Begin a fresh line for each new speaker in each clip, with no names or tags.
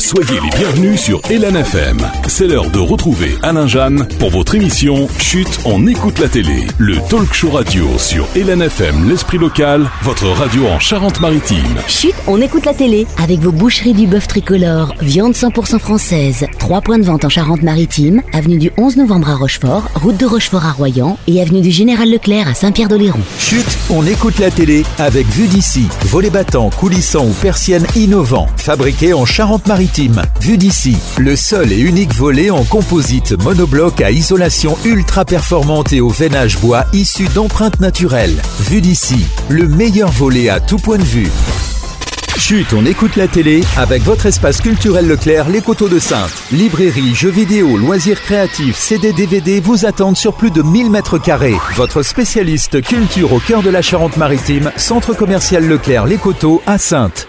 Soyez les bienvenus sur Hélène FM. C'est l'heure de retrouver Alain Jeanne pour votre émission Chut, on écoute la télé. Le talk show radio sur Hélène FM, l'esprit local, votre radio en Charente-Maritime.
Chut, on écoute la télé avec vos boucheries du bœuf tricolore, viande 100% française. 3 points de vente en Charente-Maritime, avenue du 11 novembre à Rochefort, route de Rochefort à Royan et avenue du Général Leclerc à Saint-Pierre-d'Oléron.
Chut, on écoute la télé avec Vue d'ici. Volets battants, coulissants ou persiennes innovants, fabriqués en Charente-Maritime. Vue d'ici, le seul et unique volet en composite monobloc à isolation ultra performante et au veinage bois issu d'empreintes naturelles. Vue d'ici, le meilleur volet à tout point de vue. Chut, on écoute la télé avec votre espace culturel Leclerc, les Coteaux de Saintes. Librairie, jeux vidéo, loisirs créatifs, CD, DVD vous attendent sur plus de 1000 mètres carrés. Votre spécialiste culture au cœur de la Charente-Maritime, centre commercial Leclerc, les Coteaux à Saintes.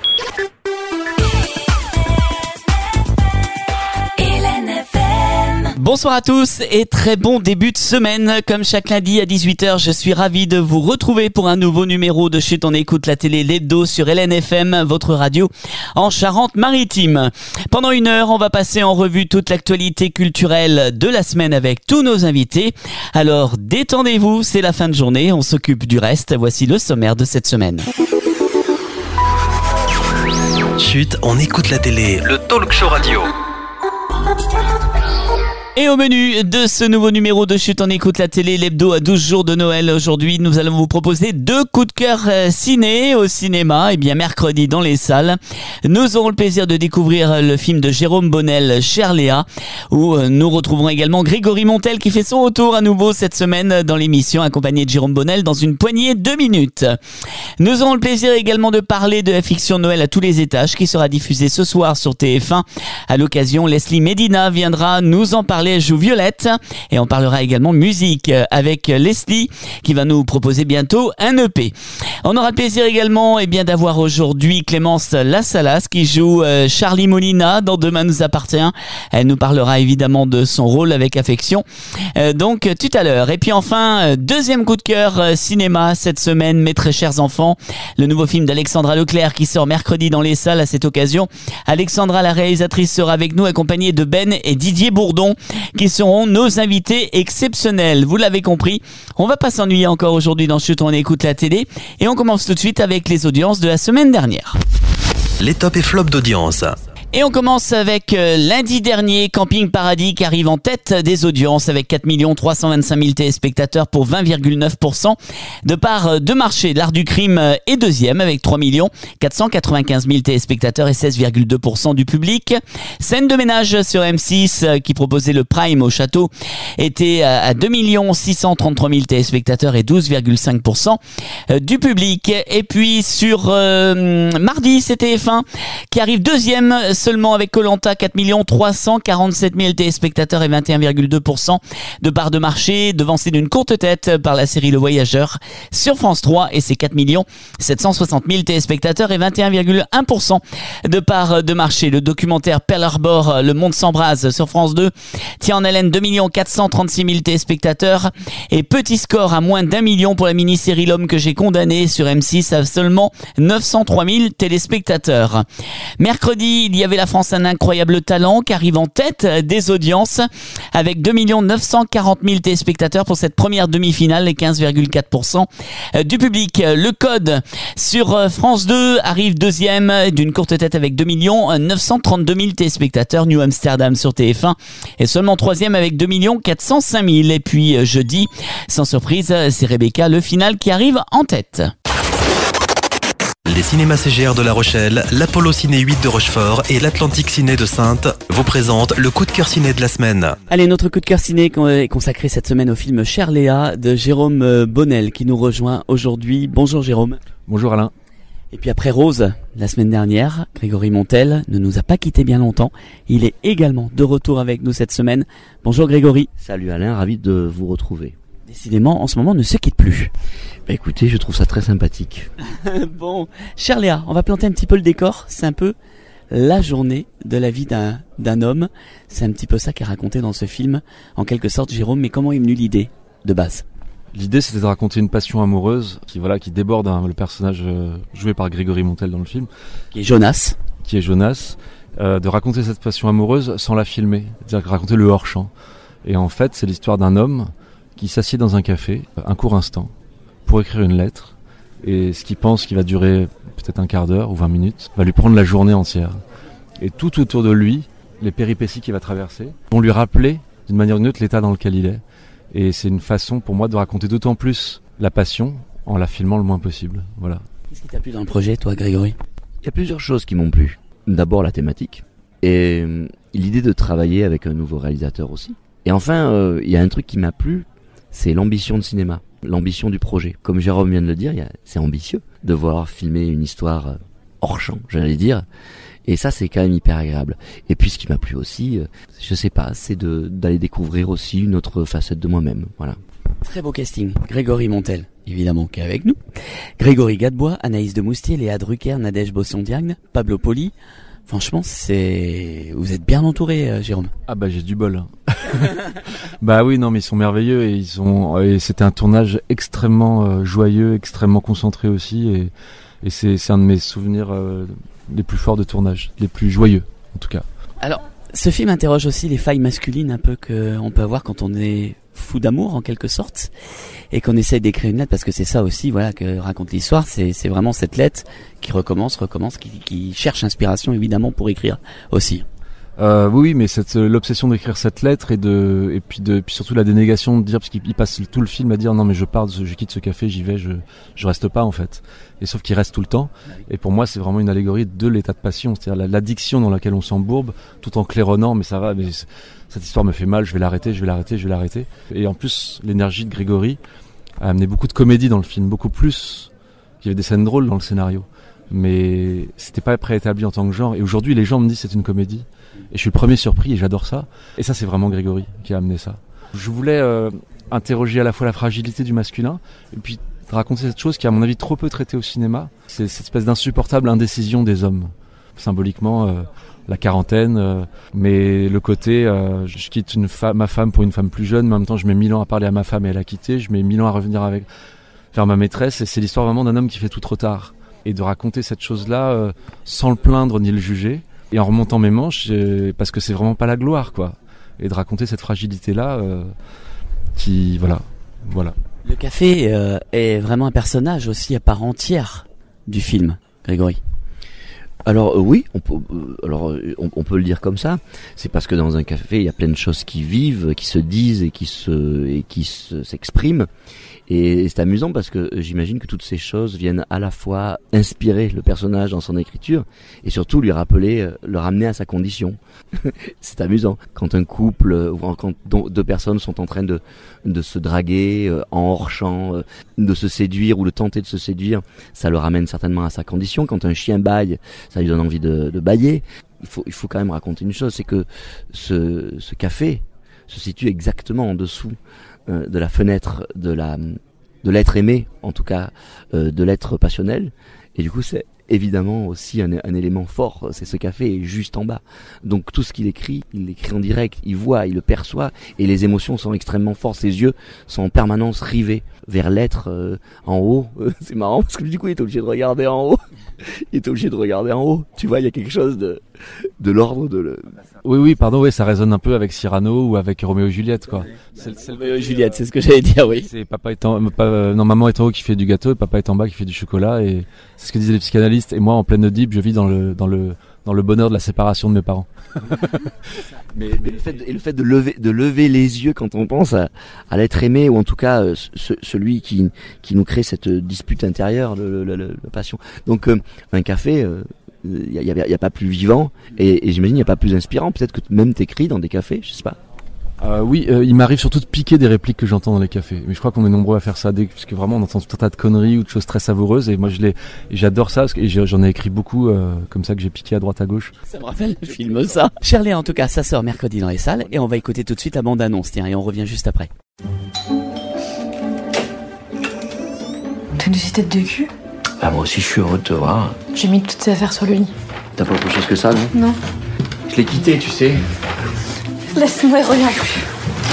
Bonsoir à tous et très bon début de semaine. Comme chaque lundi à 18h, je suis ravi de vous retrouver pour un nouveau numéro de Chut, on écoute la télé, l'hebdo sur Hélène FM, votre radio en Charente-Maritime. Pendant une heure, on va passer en revue toute l'actualité culturelle de la semaine avec tous nos invités. Alors détendez-vous, c'est la fin de journée, on s'occupe du reste. Voici le sommaire de cette semaine.
Chut, on écoute la télé, le talk show radio.
Et au menu de ce nouveau numéro de Chut, on écoute la télé, l'hebdo à 12 jours de Noël. Aujourd'hui, nous allons vous proposer 2 coups de cœur ciné au cinéma. Et bien, mercredi dans les salles, nous aurons le plaisir de découvrir le film de Jérôme Bonnel, Cher Léa, où nous retrouverons également Grégory Montel qui fait son retour à nouveau cette semaine dans l'émission, accompagné de Jérôme Bonnel dans une poignée de minutes. Nous aurons le plaisir également de parler de la fiction Noël à tous les étages qui sera diffusée ce soir sur TF1. À l'occasion, Leslie Medina viendra nous en parler. Elle joue Violette et on parlera également musique avec Leslie qui va nous proposer bientôt un EP. On aura le plaisir également d'avoir aujourd'hui Clémence Lassalas qui joue Charlie Molina dans Demain nous appartient. Elle nous parlera évidemment de son rôle avec affection. Donc tout à l'heure. Et puis enfin, deuxième coup de cœur cinéma cette semaine, mes très chers enfants. Le nouveau film d'Alexandra Leclerc qui sort mercredi dans les salles à cette occasion. Alexandra, la réalisatrice, sera avec nous accompagnée de Ben et Didier Bourdon qui seront nos invités exceptionnels. Vous l'avez compris, on va pas s'ennuyer encore aujourd'hui dans Chut, on écoute la télé et on commence tout de suite avec les audiences de la semaine dernière.
Les tops et flops d'audience.
Et on commence avec lundi dernier, Camping Paradis qui arrive en tête des audiences avec 4 325 000 téléspectateurs pour 20,9%. De part de marché, L'Art du Crime est deuxième avec 3 495 000 téléspectateurs et 16,2% du public. Scène de ménage sur M6 qui proposait le Prime au château était à 2 633 000 téléspectateurs et 12,5% du public. Et puis sur mardi, c'était TF1 qui arrive deuxième seulement avec Koh-Lanta, 4 347 000 téléspectateurs et 21,2% de part de marché, devancé d'une courte tête par la série Le Voyageur sur France 3 et ses 4 760 000 téléspectateurs et 21,1% de part de marché. Le documentaire Pearl Harbor, Le Monde s'embrase sur France 2 tient en haleine 2 436 000 téléspectateurs et petit score à moins d'1 million pour la mini-série L'Homme que j'ai condamné sur M6 à seulement 903 000 téléspectateurs. Mercredi, il y avait La France un incroyable talent qui arrive en tête des audiences avec 2 940 000 téléspectateurs pour cette première demi-finale et 15,4% du public. Le Code sur France 2 arrive deuxième d'une courte tête avec 2 932 000 téléspectateurs. New Amsterdam sur TF1 est seulement troisième avec 2 405 000. Et puis jeudi, sans surprise, c'est Rebecca, le final qui arrive en tête.
Les cinémas CGR de La Rochelle, l'Apollo Ciné 8 de Rochefort et l'Atlantique Ciné de Saintes vous présentent le coup de cœur ciné de la semaine.
Allez, notre coup de cœur ciné est consacré cette semaine au film Cher Léa de Jérôme Bonnel qui nous rejoint aujourd'hui. Bonjour Jérôme.
Bonjour Alain.
Et puis après Rose, la semaine dernière, Grégory Montel ne nous a pas quitté bien longtemps. Il est également de retour avec nous cette semaine. Bonjour Grégory.
Salut Alain, ravi de vous retrouver.
Décidément, en ce moment, ne se quitte plus.
Bah écoutez, je trouve ça très sympathique.
Bon, Cher Léa, on va planter un petit peu le décor. C'est un peu la journée de la vie d'un homme. C'est un petit peu ça qu'est raconté dans ce film, en quelque sorte, Jérôme. Mais comment est venue l'idée de base ?
L'idée, c'était de raconter une passion amoureuse qui déborde le personnage joué par Grégory Montel dans le film.
Qui est Jonas.
de raconter cette passion amoureuse sans la filmer, c'est-à-dire raconter le hors-champ. Et en fait, c'est l'histoire d'un homme qui s'assied dans un café, un court instant, pour écrire une lettre, et ce qu'il pense qui va durer peut-être un quart d'heure ou 20 minutes, va lui prendre la journée entière. Et tout autour de lui, les péripéties qu'il va traverser, vont lui rappeler d'une manière ou d'une autre l'état dans lequel il est. Et c'est une façon pour moi de raconter d'autant plus la passion en la filmant le moins possible. Voilà.
Qu'est-ce qui t'a plu dans le projet, toi, Grégory ?
Il y a plusieurs choses qui m'ont plu. D'abord la thématique et l'idée de travailler avec un nouveau réalisateur aussi. Et enfin, il y a un truc qui m'a plu, c'est l'ambition de cinéma, l'ambition du projet. Comme Jérôme vient de le dire, c'est ambitieux de voir filmer une histoire hors champ, j'allais dire. Et ça, c'est quand même hyper agréable. Et puis, ce qui m'a plu aussi, je sais pas, c'est d'aller découvrir aussi une autre facette de moi-même. Voilà.
Très beau casting. Grégory Montel, évidemment, qui est avec nous. Grégory Gadebois, Anaïs de Moustier, Léa Drucker, Nadège Bosson-Diagne, Pablo Poli. Franchement, vous êtes bien entouré, Jérôme.
Ah bah j'ai du bol. Bah oui, non mais ils sont merveilleux et c'était un tournage extrêmement joyeux, extrêmement concentré aussi et c'est un de mes souvenirs les plus forts de tournage, les plus joyeux en tout cas.
Alors, ce film interroge aussi les failles masculines un peu qu'on peut avoir quand on est fou d'amour en quelque sorte et qu'on essaye d'écrire une lettre, parce que c'est ça aussi, voilà, que raconte l'histoire, c'est vraiment cette lettre qui recommence, qui cherche inspiration évidemment pour écrire aussi.
Oui, mais l'obsession d'écrire cette lettre et puis surtout la dénégation de dire, parce qu'il passe tout le film à dire non mais je pars, je quitte ce café, j'y vais, je reste pas en fait. Et sauf qu'il reste tout le temps. Et pour moi c'est vraiment une allégorie de l'état de passion, c'est-à-dire l'addiction dans laquelle on s'embourbe, tout en claironnant, mais ça va, mais cette histoire me fait mal, je vais l'arrêter. Et en plus l'énergie de Grégory a amené beaucoup de comédie dans le film, beaucoup plus. Il y avait des scènes drôles dans le scénario, mais c'était pas préétabli en tant que genre. Et aujourd'hui les gens me disent c'est une comédie. Et je suis le premier surpris et j'adore ça. Et ça, c'est vraiment Grégory qui a amené ça. Je voulais interroger à la fois la fragilité du masculin et puis raconter cette chose qui est à mon avis trop peu traitée au cinéma. C'est cette espèce d'insupportable indécision des hommes. Symboliquement, la quarantaine, mais le côté je quitte ma femme pour une femme plus jeune, mais en même temps je mets 1000 ans à parler à ma femme et elle a quitté, je mets 1000 ans à revenir vers ma maîtresse, et c'est l'histoire vraiment d'un homme qui fait tout trop tard. Et de raconter cette chose-là sans le plaindre ni le juger, et en remontant mes manches, parce que c'est vraiment pas la gloire, quoi. Et de raconter cette fragilité-là, qui, voilà.
Le café est vraiment un personnage aussi à part entière du film, Grégory.
Alors oui, on peut le dire comme ça. C'est parce que dans un café, il y a plein de choses qui vivent, qui se disent et qui s'expriment. Et c'est amusant parce que j'imagine que toutes ces choses viennent à la fois inspirer le personnage dans son écriture et surtout le ramener à sa condition. C'est amusant. Quand un couple, quand deux personnes sont en train de se draguer en hors-champ, de se séduire ou de tenter de se séduire, ça le ramène certainement à sa condition. Quand un chien bâille, ça lui donne envie de bâiller. Il faut quand même raconter une chose, c'est que ce café se situe exactement en dessous de la fenêtre de l'être aimé, en tout cas de l'être passionnel, et du coup c'est évidemment aussi un élément fort, c'est ce café est juste en bas, donc tout ce qu'il écrit, il l'écrit en direct, il voit, il le perçoit, et les émotions sont extrêmement fortes, ses yeux sont en permanence rivés vers l'être en haut. C'est marrant parce que du coup il est obligé de regarder en haut, tu vois, il y a quelque chose de l'ordre de
Oui, pardon, ça résonne un peu avec Cyrano ou avec Roméo et Juliette, quoi.
C'est Roméo et Juliette, c'est ce que j'allais dire, oui.
C'est maman est en haut qui fait du gâteau et papa est en bas qui fait du chocolat, et c'est ce que disaient les psychanalystes. Et moi, en pleine Oedipe, je vis dans le bonheur de la séparation de mes parents.
mais le fait de lever les yeux quand on pense à l'être aimé, ou en tout cas celui qui nous crée cette dispute intérieure, la passion. Donc un café, il y a pas plus vivant, et j'imagine il y a pas plus inspirant. Peut-être que même t'écris dans des cafés, je sais pas.
Oui, il m'arrive surtout de piquer des répliques que j'entends dans les cafés. Mais je crois qu'on est nombreux à faire ça, parce que vraiment on entend tout un tas de conneries ou de choses très savoureuses. Et moi j'adore ça, parce que j'en ai écrit beaucoup comme ça, que j'ai piqué à droite à gauche.
Ça me rappelle le film, ça. Shirley, en tout cas, ça sort mercredi dans les salles, et on va écouter tout de suite la bande-annonce, tiens, et on revient juste après.
T'as une petite tête de cul?
Ah, moi aussi je suis heureux de te voir.
J'ai mis toutes tes affaires sur le lit.
T'as pas autre chose que ça, non?
Non.
Je l'ai quitté, tu sais.
Laisse-moi et reviens plus.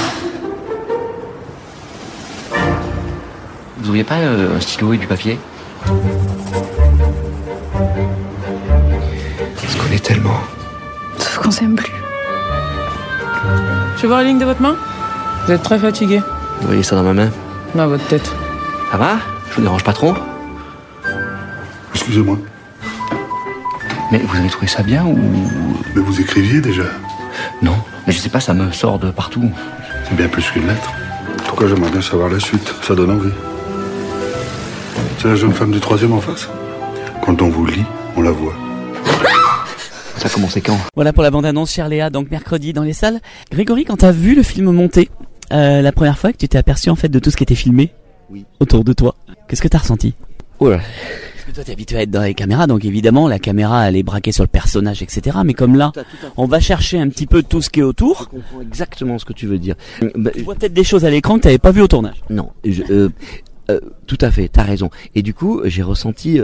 Vous auriez pas un stylo et du papier?
On se connaît tellement.
Sauf qu'on s'aime plus.
Je vais voir la ligne de votre main. Vous êtes très fatigué.
Vous voyez ça dans ma main?
Dans votre tête.
Ça va? Je vous dérange pas trop?
Excusez-moi.
Mais vous avez trouvé ça bien ou...
Mais vous écriviez déjà?
Non, mais je sais pas, ça me sort de partout.
C'est bien plus qu'une lettre. En tout cas, j'aimerais bien savoir la suite. Ça donne envie. C'est la jeune femme du 3e en face. Quand on vous lit, on la voit.
Ça a commencé quand?
Voilà pour la bande-annonce, chère Léa, donc mercredi dans les salles. Grégory, quand t'as vu le film monter, la première fois que tu t'es aperçu en fait de tout ce qui était filmé autour de toi, qu'est-ce que t'as ressenti?
Oula.
Parce que toi t'es habitué à être dans les caméras, donc évidemment la caméra elle est braquée sur le personnage, etc. Mais comme là, on va chercher un petit peu tout ce qui est autour.
Je comprends exactement ce que tu veux dire.
Tu vois peut-être des choses à l'écran que t'avais pas vu au tournage.
Non, tout à fait, t'as raison. Et du coup, j'ai ressenti,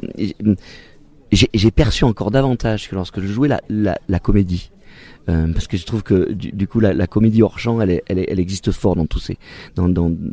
j'ai perçu encore davantage que lorsque je jouais la comédie. Parce que je trouve que du coup la comédie hors champ elle existe fort dans tous ces dans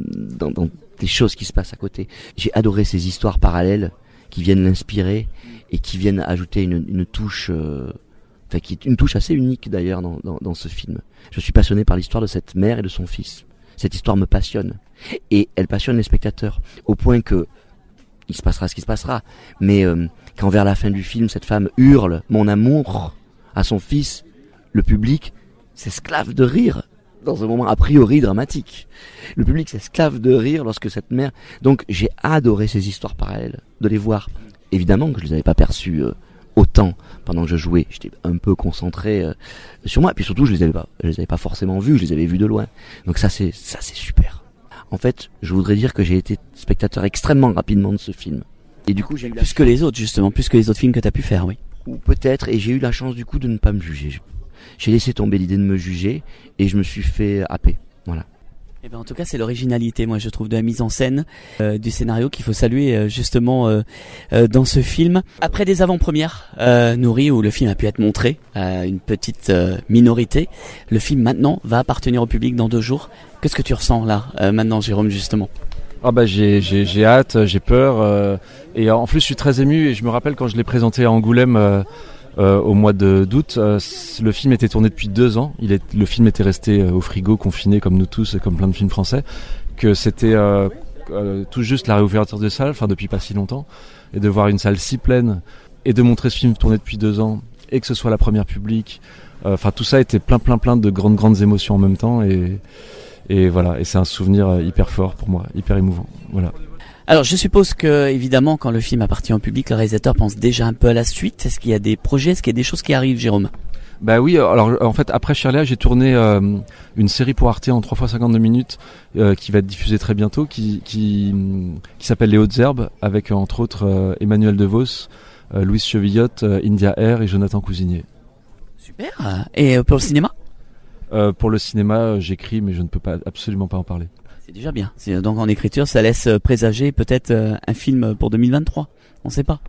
des choses qui se passent à côté. J'ai adoré ces histoires parallèles qui viennent l'inspirer et qui viennent ajouter une touche qui est une touche assez unique d'ailleurs dans ce film. Je suis passionné par l'histoire de cette mère et de son fils. Cette histoire me passionne et elle passionne les spectateurs au point que il se passera ce qui se passera. Mais quand vers la fin du film cette femme hurle mon amour à son fils, le public s'esclave de rire dans un moment a priori dramatique. Le public s'esclave de rire lorsque cette mère... Donc j'ai adoré ces histoires parallèles, de les voir. Évidemment que je les avais pas perçues autant pendant que je jouais. J'étais un peu concentré sur moi. Et puis surtout, je les avais pas forcément vus, je les avais vus de loin. Donc ça c'est super. En fait, je voudrais dire que j'ai été spectateur extrêmement rapidement de ce film. Et du coup, j'ai eu
plus que les autres justement, plus que les autres films que t'as pu faire, oui.
Ou peut-être, et j'ai eu la chance du coup de ne pas me juger. J'ai laissé tomber l'idée de me juger et je me suis fait happer. Voilà.
Eh ben en tout cas, c'est l'originalité, moi je trouve, de la mise en scène, du scénario qu'il faut saluer justement dans ce film. Après des avant-premières nourries où le film a pu être montré à une petite minorité, le film maintenant va appartenir au public dans 2 jours. Qu'est-ce que tu ressens là maintenant, Jérôme, justement?
Ah bah j'ai hâte, j'ai peur et en plus je suis très ému et je me rappelle quand je l'ai présenté à Angoulême au mois d'août, le film était tourné depuis 2 ans. Le film était resté au frigo, confiné comme nous tous, comme plein de films français. Que c'était tout juste la réouverture de salle, enfin depuis pas si longtemps, et de voir une salle si pleine et de montrer ce film tourné depuis 2 ans et que ce soit la première publique. Enfin tout ça était plein de grandes émotions en même temps et voilà. Et c'est un souvenir hyper fort pour moi, hyper émouvant. Voilà.
Alors je suppose que évidemment quand le film appartient au public, le réalisateur pense déjà un peu à la suite. Est-ce qu'il y a des projets, est-ce qu'il y a des choses qui arrivent, Jérôme?
Bah oui, alors en fait après Shirley, j'ai tourné une série pour Arte en 3 fois 52 minutes qui va être diffusée très bientôt, qui s'appelle Les Hautes Herbes, avec entre autres Emmanuel DeVos, Louise Chevillotte, India Air et Jonathan Cousinier.
Super. Et pour le cinéma?
Pour le cinéma, j'écris mais je ne peux absolument pas en parler.
C'est déjà bien. Donc en écriture, ça laisse présager peut-être un film pour 2023. On sait pas.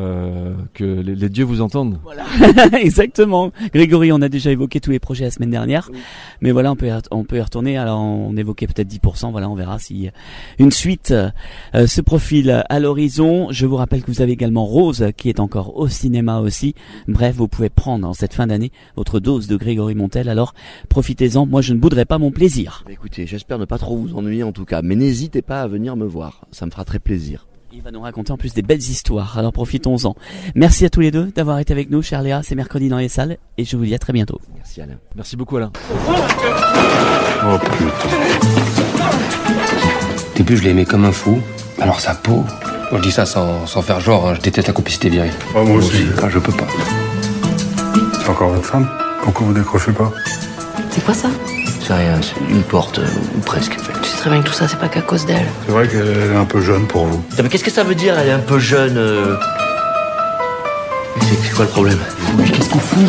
Que les dieux vous entendent.
Voilà, exactement. Grégory, on a déjà évoqué tous les projets la semaine dernière, mais voilà, on peut y retourner. Alors, on évoquait peut-être 10%. Voilà, on verra si une suite se profile à l'horizon. Je vous rappelle que vous avez également Rose qui est encore au cinéma aussi. Bref, vous pouvez prendre en cette fin d'année votre dose de Grégory Montel. Alors, profitez-en. Moi, je ne bouderai pas mon plaisir.
Écoutez, j'espère ne pas trop vous ennuyer en tout cas, mais n'hésitez pas à venir me voir. Ça me fera très plaisir.
Il va nous raconter en plus des belles histoires, alors profitons-en. Merci à tous les deux d'avoir été avec nous, chère Léa, c'est mercredi dans les salles, et je vous dis à très bientôt.
Merci Alain.
Merci beaucoup Alain.
Oh putain.
Au début je l'aimais comme un fou, alors sa peau, je dis ça sans faire genre, hein, je déteste la complicité virée.
Oh, moi aussi, je peux pas. C'est encore votre femme? Pourquoi vous décrochez pas?
C'est quoi ça?
C'est rien, c'est une porte, ou presque.
Tu sais très bien que tout ça, c'est pas qu'à cause d'elle.
C'est vrai qu'elle est un peu jeune pour vous.
Mais qu'est-ce que ça veut dire, elle est un peu jeune C'est quoi le problème?
Mais qu'est-ce qu'on fout?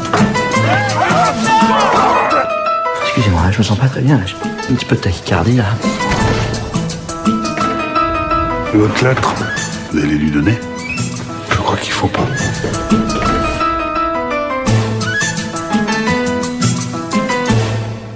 Excusez-moi, je me sens pas très bien, là. J'ai un petit peu de tachycardie, là.
Et votre lettre, vous allez lui donner? Je crois qu'il faut pas.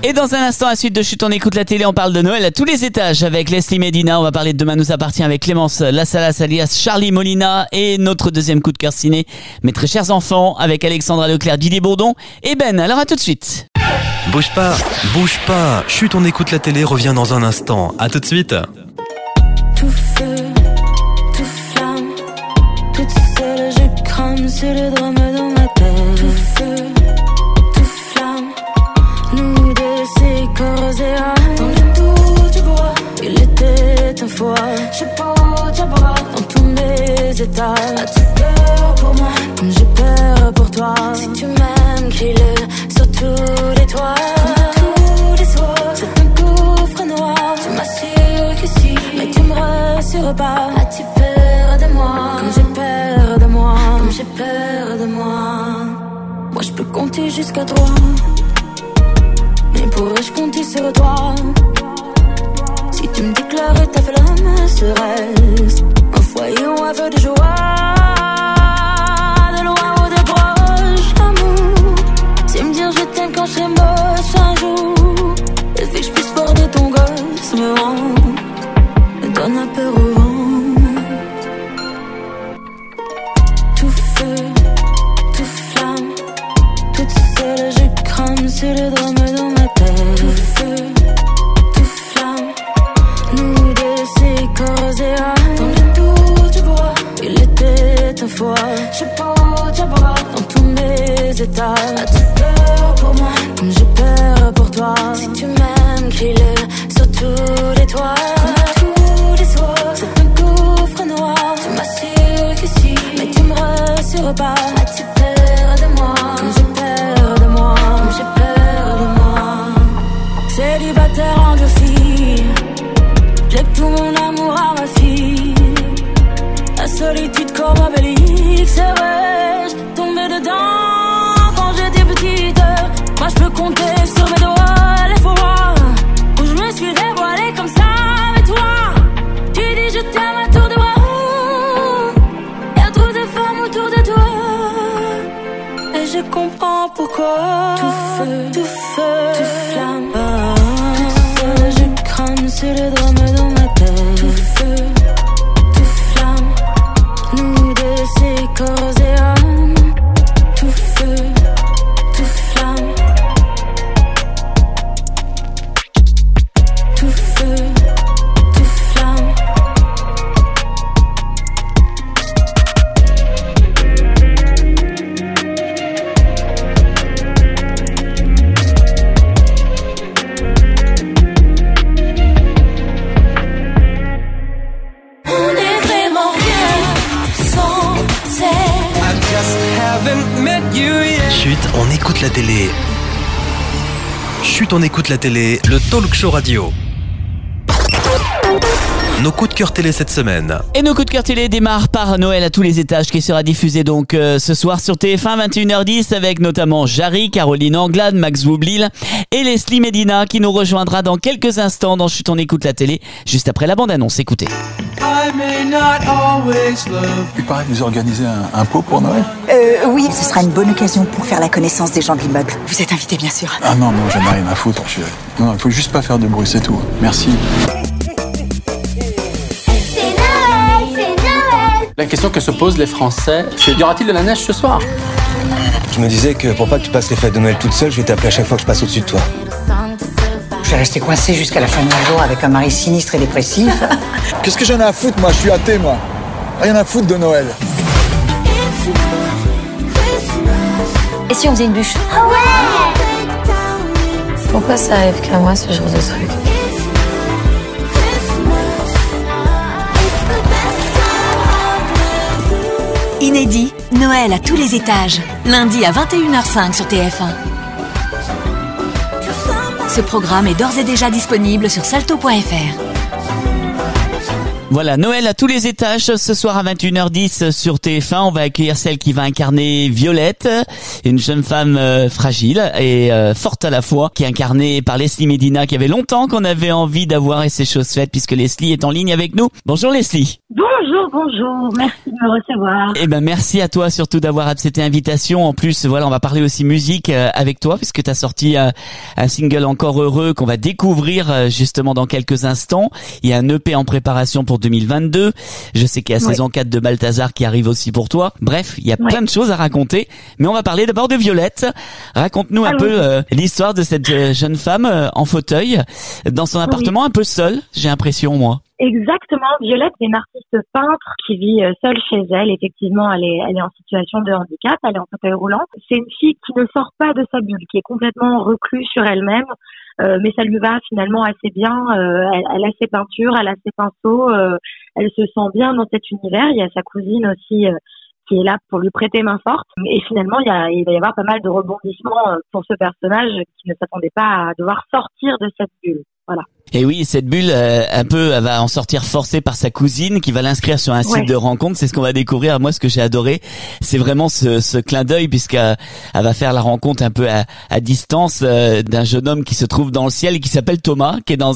Et dans un instant, à la suite de Chut, on écoute la télé, on parle de Noël à tous les étages avec Leslie Medina. On va parler de Demain nous appartient avec Clémence Lassalas alias Charlie Molina et notre deuxième coup de cœur ciné, Mes très chers enfants, avec Alexandra Leclerc, Didier Bourdon et Ben. Alors à tout de suite.
Bouge pas, bouge pas. Chut, on écoute la télé, revient dans un instant. À tout de suite.
Tout feu, tout flamme, toute seule je crame sur le drame dans ma tête. Tout feu, tout flamme, nous deux c'est corps et âme. Dans le doute du bois, il était un fois. J'ai beau t'aboire dans tous mes états. As-tu peur pour moi, comme j'ai peur pour toi? Si tu m'aimes, crie-le sur tous les toits. Comme tous les soirs, c'est un gouffre noir. Tu m'assures que si, mais tu me rassures pas. As-tu peur de moi, comme j'ai peur de moi, comme j'ai peur de moi? Moi je peux compter jusqu'à 3, mais pourrais-je compter sur toi? Si tu me déclarais ta flamme, serait-ce un foyer où un feu de joie? De loin ou de proche, amour. Si me dire je t'aime quand je serai moche un jour, le fait que je puisse porter ton gosse me hante, me donne un peu au vent. Tout feu, tout flamme, toute seule je crame sur le drame dans ma tête. Tout feu, tout flamme, nous deux c'est corps et âme. Dans le doute du bois, il était un fois. J'ai beau t'aboire dans tous mes états. As-tu peur pour moi, comme j'ai peur pour toi? Si tu m'aimes, crie-le sur tous les toits. Comme tous les soirs, c'est un gouffre noir. Tu m'assures que si, mais tu me rassures pas. As-tu peur de moi, comme j'ai peur de moi, comme j'ai peur de moi? Célibataire endurci, j'ai tout mon amour à ma fille. La solitude comme Obélix, serais-je tombée dedans quand j'étais petite? Moi je peux compter sur mes doigts les fois où je me suis dévoilée comme ça avec toi. Tu dis je t'aime à tour de bras, y'a trop de femmes autour de toi, et je comprends pourquoi. Tout feu, tout flamme, tout seul je crame sur le drame dans ma tête. Tout feu, tout flamme, nous deux c'est corps et âme. Tout feu, tout flamme, tout feu, tout flamme. On est vraiment bien sans elle.
Chut, on écoute la télé. Chut, on écoute la télé, le talk show radio. Nos coups de cœur télé cette semaine.
Et nos coups de cœur télé démarrent par Noël à tous les étages qui sera diffusé donc ce soir sur TF1 21h10 avec notamment Jarry, Caroline Anglade, Max Boublil et Leslie Medina qui nous rejoindra dans quelques instants dans Chut, on écoute la télé juste après la bande-annonce. Écoutez.
Il paraît que vous organisez un pot pour Noël?
Oui, ce sera une bonne occasion pour faire la connaissance des gens de l'immeuble. Vous êtes invité, bien sûr.
Ah non, j'en ai rien à foutre. Non, il faut juste pas faire de bruit, c'est tout. Merci.
La question que se posent les Français, c'est y aura-t-il de la neige ce soir?
Je me disais que pour pas que tu passes les fêtes de Noël toute seule, je vais t'appeler à chaque fois que je passe au-dessus de toi.
Je vais rester coincée jusqu'à la fin de mon jour avec un mari sinistre et dépressif.
Qu'est-ce que j'en ai à foutre, moi? Je suis athée, moi. Rien à foutre de Noël.
Et si on faisait une bûche?
Ah ouais!
Pourquoi ça arrive qu'à moi, ce genre de truc?
Inédit, Noël à tous les étages. Lundi à 21h05 sur TF1. Ce programme est d'ores et déjà disponible sur salto.fr.
Voilà, Noël à tous les étages, ce soir à 21h10 sur TF1, on va accueillir celle qui va incarner Violette, une jeune femme fragile et forte à la fois, qui est incarnée par Leslie Medina, qui avait longtemps qu'on avait envie d'avoir et c'est chose faite puisque Leslie est en ligne avec nous. Bonjour Leslie.
Bonjour, merci de me recevoir.
Eh ben merci à toi surtout d'avoir accepté l'invitation. En plus, voilà, on va parler aussi musique avec toi puisque tu as sorti un single Encore heureux qu'on va découvrir justement dans quelques instants. Il y a un EP en préparation pour 2022. Je sais qu'il y a saison 4 de Balthazar qui arrive aussi pour toi. Bref, il y a plein de choses à raconter, mais on va parler d'abord de Violette. Raconte-nous un peu l'histoire de cette jeune femme en fauteuil dans son appartement un peu seule, j'ai l'impression moi.
Exactement, Violette est une artiste peintre qui vit seule chez elle. Effectivement, elle est en situation de handicap, elle est en fauteuil roulant. C'est une fille qui ne sort pas de sa bulle, qui est complètement recluse sur elle-même, mais ça lui va finalement assez bien. Elle a ses peintures, elle a ses pinceaux, elle se sent bien dans cet univers. Il y a sa cousine aussi qui est là pour lui prêter main forte. Et finalement, il va y avoir pas mal de rebondissements pour ce personnage qui ne s'attendait pas à devoir sortir de cette bulle. Voilà.
Et oui, cette bulle, elle va en sortir forcée par sa cousine qui va l'inscrire sur un site de rencontre. C'est ce qu'on va découvrir. Moi, ce que j'ai adoré, c'est vraiment ce clin d'œil puisqu'elle va faire la rencontre un peu à distance d'un jeune homme qui se trouve dans le ciel et qui s'appelle Thomas, qui est dans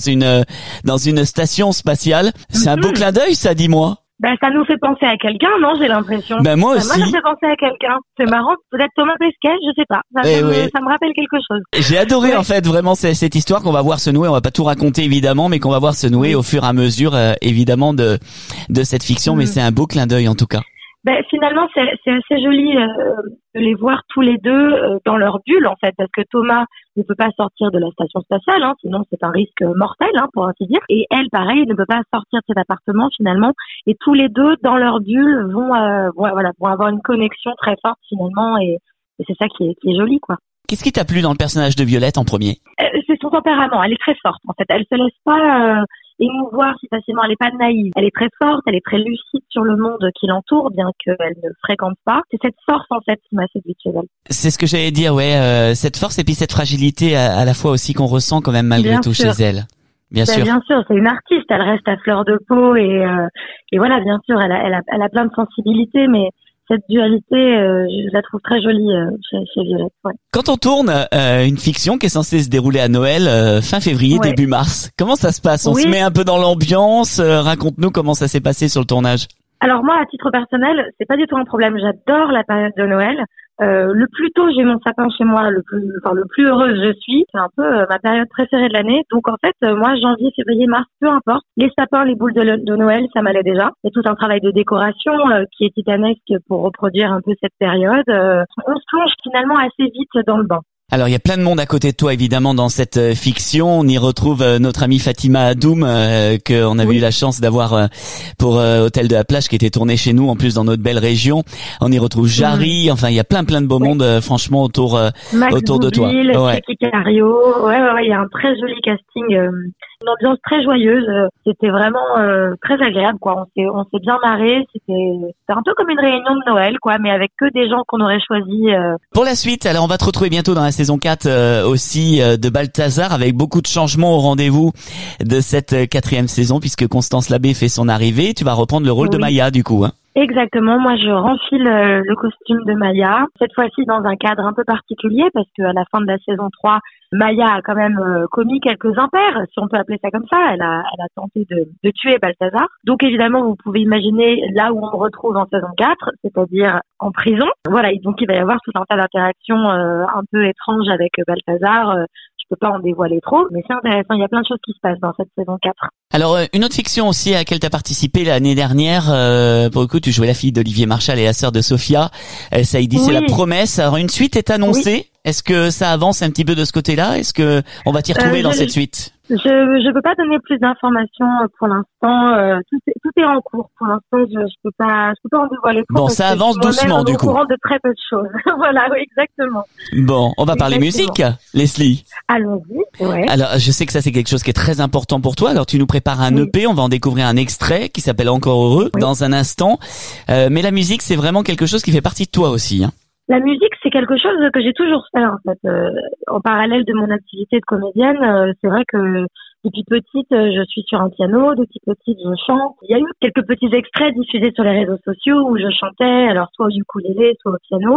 une station spatiale. C'est un beau clin d'œil, ça, dis-moi.
Ben, ça nous fait penser à quelqu'un, non, j'ai l'impression.
Ben, moi aussi.
Moi, ça fait penser à quelqu'un. C'est marrant. Peut-être Thomas Pesquet, je sais pas. Ça me rappelle quelque chose.
J'ai adoré, en fait, vraiment, cette histoire qu'on va voir se nouer. On va pas tout raconter, évidemment, mais qu'on va voir se nouer au fur et à mesure, évidemment, de cette fiction. Mais c'est un beau clin d'œil, en tout cas.
Ben, finalement, c'est assez joli de les voir tous les deux dans leur bulle, en fait, parce que Thomas ne peut pas sortir de la station spatiale, sinon c'est un risque mortel, pour ainsi dire. Et elle, pareil, ne peut pas sortir de cet appartement, finalement. Et tous les deux, dans leur bulle, vont avoir une connexion très forte, finalement, et c'est ça qui est joli, quoi.
Qu'est-ce qui t'a plu dans le personnage de Violette en premier?
C'est son tempérament. Elle est très forte, en fait. Elle se laisse pas émouvoir si facilement. Elle est pas naïve. Elle est très forte. Elle est très lucide sur le monde qui l'entoure, bien qu'elle ne fréquente pas. C'est cette force, en fait, qui m'a séduite chez elle.
C'est ce que j'allais dire, cette force et puis cette fragilité à la fois aussi qu'on ressent quand même malgré tout chez elle. Bien sûr.
Bien sûr, c'est une artiste. Elle reste à fleur de peau et voilà, bien sûr, elle a plein de sensibilité, mais cette dualité, je la trouve très jolie chez Violette. Ouais.
Quand on tourne une fiction qui est censée se dérouler à Noël, fin février, début mars, comment ça se passe? On se met un peu dans l'ambiance. Raconte-nous comment ça s'est passé sur le tournage.
Alors moi, à titre personnel, c'est pas du tout un problème. J'adore la période de Noël. Le plus tôt j'ai mon sapin chez moi, le plus heureuse je suis. C'est un peu ma période préférée de l'année. Donc en fait, moi, janvier, février, mars, peu importe. Les sapins, les boules de Noël, ça m'allait déjà. Il y a tout un travail de décoration qui est titanesque pour reproduire un peu cette période. On se plonge finalement assez vite dans le bain.
Alors il y a plein de monde à côté de toi évidemment dans cette fiction. On y retrouve notre amie Fatima Adoum qu'on avait eu la chance d'avoir pour Hôtel de la Plage qui était tourné chez nous en plus dans notre belle région. On y retrouve Jarry. Enfin il y a plein de beaux monde franchement autour de toi.
Jackie Cario. Il y a un très joli casting. Une ambiance très joyeuse. C'était vraiment très agréable quoi. On s'est bien marré. C'était un peu comme une réunion de Noël quoi, mais avec que des gens qu'on aurait choisis.
Pour la suite, alors on va te retrouver bientôt dans la saison 4 aussi de Balthazar avec beaucoup de changements au rendez-vous de cette 4e saison puisque Constance Labbé fait son arrivée. Tu vas reprendre le rôle de Maya du coup.
Exactement, moi je renfile le costume de Maya, cette fois-ci dans un cadre un peu particulier parce qu'à la fin de la saison 3, Maya a quand même commis quelques impairs, si on peut appeler ça comme ça. Elle a tenté de tuer Balthazar. Donc évidemment, vous pouvez imaginer là où on me retrouve en saison 4, c'est-à-dire en prison. Voilà, et donc il va y avoir tout un tas d'interactions un peu étranges avec Balthazar. Je peux pas en dévoiler trop, mais c'est intéressant. Il y a plein de choses qui se passent dans cette saison 4.
Alors, une autre fiction aussi à laquelle tu as participé l'année dernière, pour le coup, tu jouais la fille d'Olivier Marchal et la sœur de Sophia. Saïdi, c'est La Promesse. Alors, une suite est annoncée. Est-ce que ça avance un petit peu de ce côté-là? Est-ce que on va t'y retrouver dans cette suite?
Je peux pas donner plus d'informations pour l'instant. Tout est en cours. Pour l'instant, je peux pas en dévoiler trop.
Bon, ça avance doucement du coup.
Je suis au courant de très peu de choses. Voilà, oui, exactement.
Bon, on va parler musique, Leslie.
Allons-y. Ouais.
Alors, je sais que ça c'est quelque chose qui est très important pour toi. Alors, tu nous prépares un EP. On va en découvrir un extrait qui s'appelle Encore heureux dans un instant. Mais la musique, c'est vraiment quelque chose qui fait partie de toi aussi.
La musique, c'est quelque chose que j'ai toujours fait en fait. En parallèle de mon activité de comédienne, c'est vrai que Depuis petite, je suis sur un piano. Depuis petite, je chante. Il y a eu quelques petits extraits diffusés sur les réseaux sociaux où je chantais, alors soit au ukulélé, soit au piano.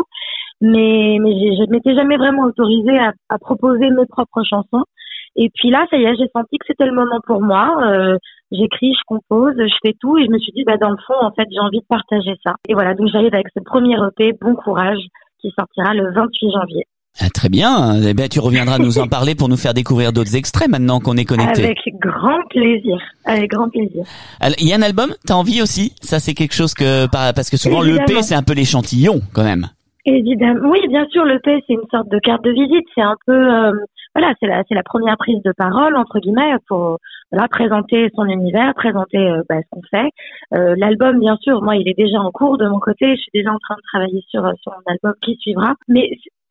Mais je m'étais jamais vraiment autorisée à proposer mes propres chansons. Et puis là, ça y est, j'ai senti que c'était le moment pour moi. J'écris, je compose, je fais tout, et je me suis dit, dans le fond, en fait, j'ai envie de partager ça. Et voilà, donc j'arrive avec ce premier EP, Bon Courage, qui sortira le 28 janvier.
Ah, très bien. Eh ben, tu reviendras nous en parler pour nous faire découvrir d'autres extraits maintenant qu'on est connecté.
Avec grand plaisir. Avec grand plaisir.
Alors, il y a un album, t'as envie aussi? Ça, c'est quelque chose parce que souvent
Évidemment.
l'EP, c'est un peu l'échantillon, quand même.
Évidemment. Oui, bien sûr, l'EP, c'est une sorte de carte de visite. C'est un peu, c'est la première prise de parole, entre guillemets, pour, présenter son univers, présenter, ce qu'on fait. L'album, bien sûr, moi, il est déjà en cours de mon côté. Je suis déjà en train de travailler sur mon album qui suivra. Mais,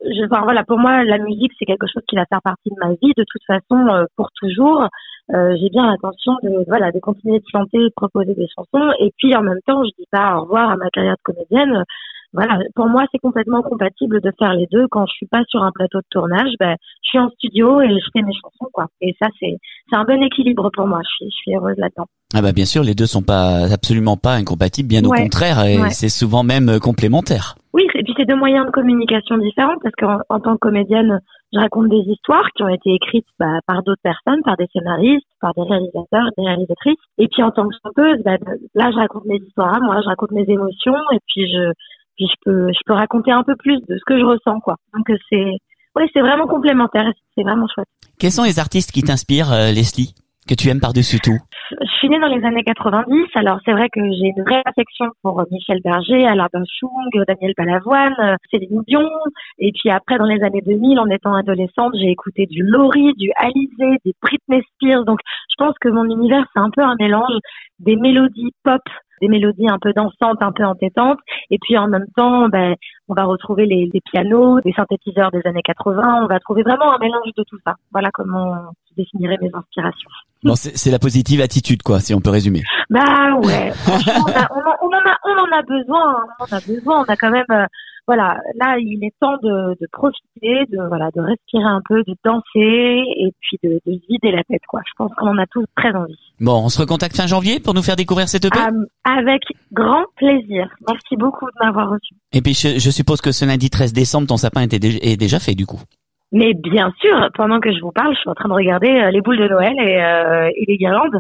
pour moi, la musique, c'est quelque chose qui va faire partie de ma vie, de toute façon, pour toujours. J'ai bien l'intention de continuer de chanter, de proposer des chansons. Et puis, en même temps, je dis pas au revoir à ma carrière de comédienne. Voilà, pour moi, c'est complètement compatible de faire les deux. Quand je suis pas sur un plateau de tournage, je suis en studio et je fais mes chansons, quoi. Et ça, c'est un bon équilibre pour moi. Je suis heureuse là-dedans.
Ah bien sûr, les deux sont absolument pas incompatibles, bien au contraire, et c'est souvent même complémentaire.
Oui, et puis c'est deux moyens de communication différents, parce qu'en tant que comédienne, je raconte des histoires qui ont été écrites par d'autres personnes, par des scénaristes, par des réalisateurs, des réalisatrices. Et puis en tant que chanteuse, là, je raconte mes histoires, moi, je raconte mes émotions, et puis je peux raconter un peu plus de ce que je ressens, quoi. Donc c'est vraiment complémentaire, c'est vraiment chouette.
Quels sont les artistes qui t'inspirent, Leslie, que tu aimes par-dessus tout?
Je suis née dans les années 90, alors c'est vrai que j'ai une vraie affection pour Michel Berger, Alain Bachung, Daniel Balavoine, Céline Dion. Et puis après, dans les années 2000, en étant adolescente, j'ai écouté du Laurie, du Alizé, des Britney Spears. Donc je pense que mon univers, c'est un peu un mélange des mélodies pop, des mélodies un peu dansantes, un peu entêtantes, et puis en même temps, on va retrouver les pianos, des synthétiseurs des années 80, on va trouver vraiment un mélange de tout ça. Voilà comment je définirais mes inspirations.
Bon, c'est la positive attitude, quoi, si on peut résumer.
Ouais, franchement, on en a besoin, on a quand même, là, il est temps de profiter, de respirer un peu, de danser, et puis de se vider la tête, quoi. Je pense qu'on en a tous très envie.
Bon, on se recontacte fin janvier pour nous faire découvrir cette EP?
Avec grand plaisir. Merci beaucoup de m'avoir reçu.
Et puis, je suppose que ce lundi 13 décembre, ton sapin est déjà fait, du coup.
Mais bien sûr, pendant que je vous parle, je suis en train de regarder les boules de Noël et les guirlandes.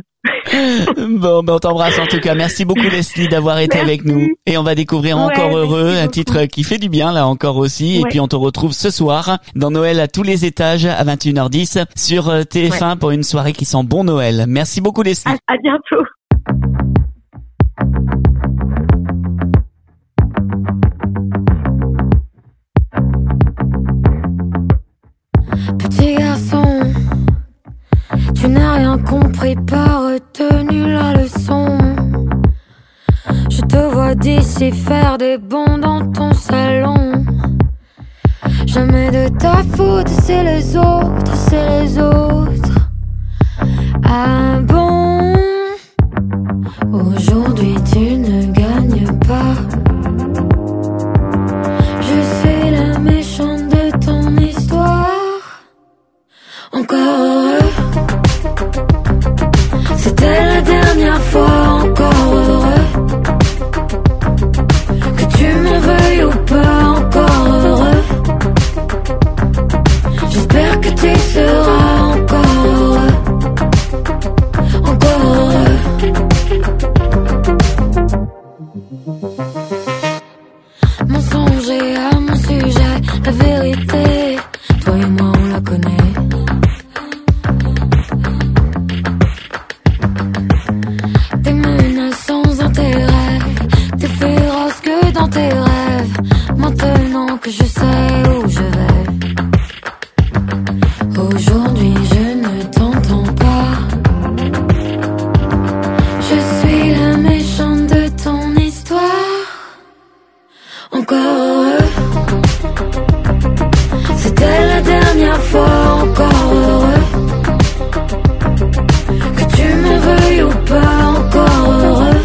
Bon, on t'embrasse en tout cas. Merci beaucoup Leslie d'avoir été avec nous. Et on va découvrir Encore Heureux, un titre qui fait du bien là encore aussi. Et puis on te retrouve ce soir dans Noël à tous les étages à 21h10 sur TF1 pour une soirée qui sent bon Noël. Merci beaucoup Leslie.
À bientôt.
Petit garçon, tu n'as rien compris, pas retenu la leçon. Je te vois d'ici faire des bonds dans ton salon. Jamais de ta faute, c'est les autres, c'est les autres. Ah bon? Aujourd'hui tu ne gagnes pas. Je suis la méchante de ton histoire. Encore heureux, c'était la dernière fois. Encore heureux, que tu m'en veuilles ou pas. Encore heureux, j'espère que tu seras encore heureux. Encore heureux. Mensonger à mon sujet, la vérité, toi et moi on la connaît. T'es menaces sans intérêt, t'es féroce que dans tes rêves. Maintenant que je sais où je vais, aujourd'hui je ne t'entends pas. Je suis la méchante de ton histoire. Encore heureux, c'était la dernière fois. Encore heureux, que tu m'en veuilles ou pas. Encore heureux,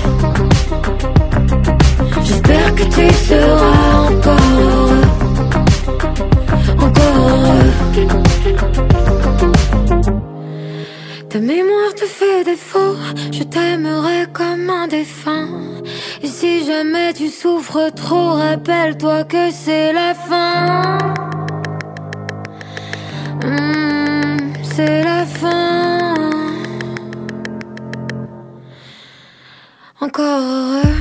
j'espère que tu seras encore heureux. Encore heureux. Ta mémoire te fait défaut, je t'aimerai comme un défunt. Et si jamais tu souffres trop, rappelle-toi que c'est la fin. C'est la fin. Encore heureux,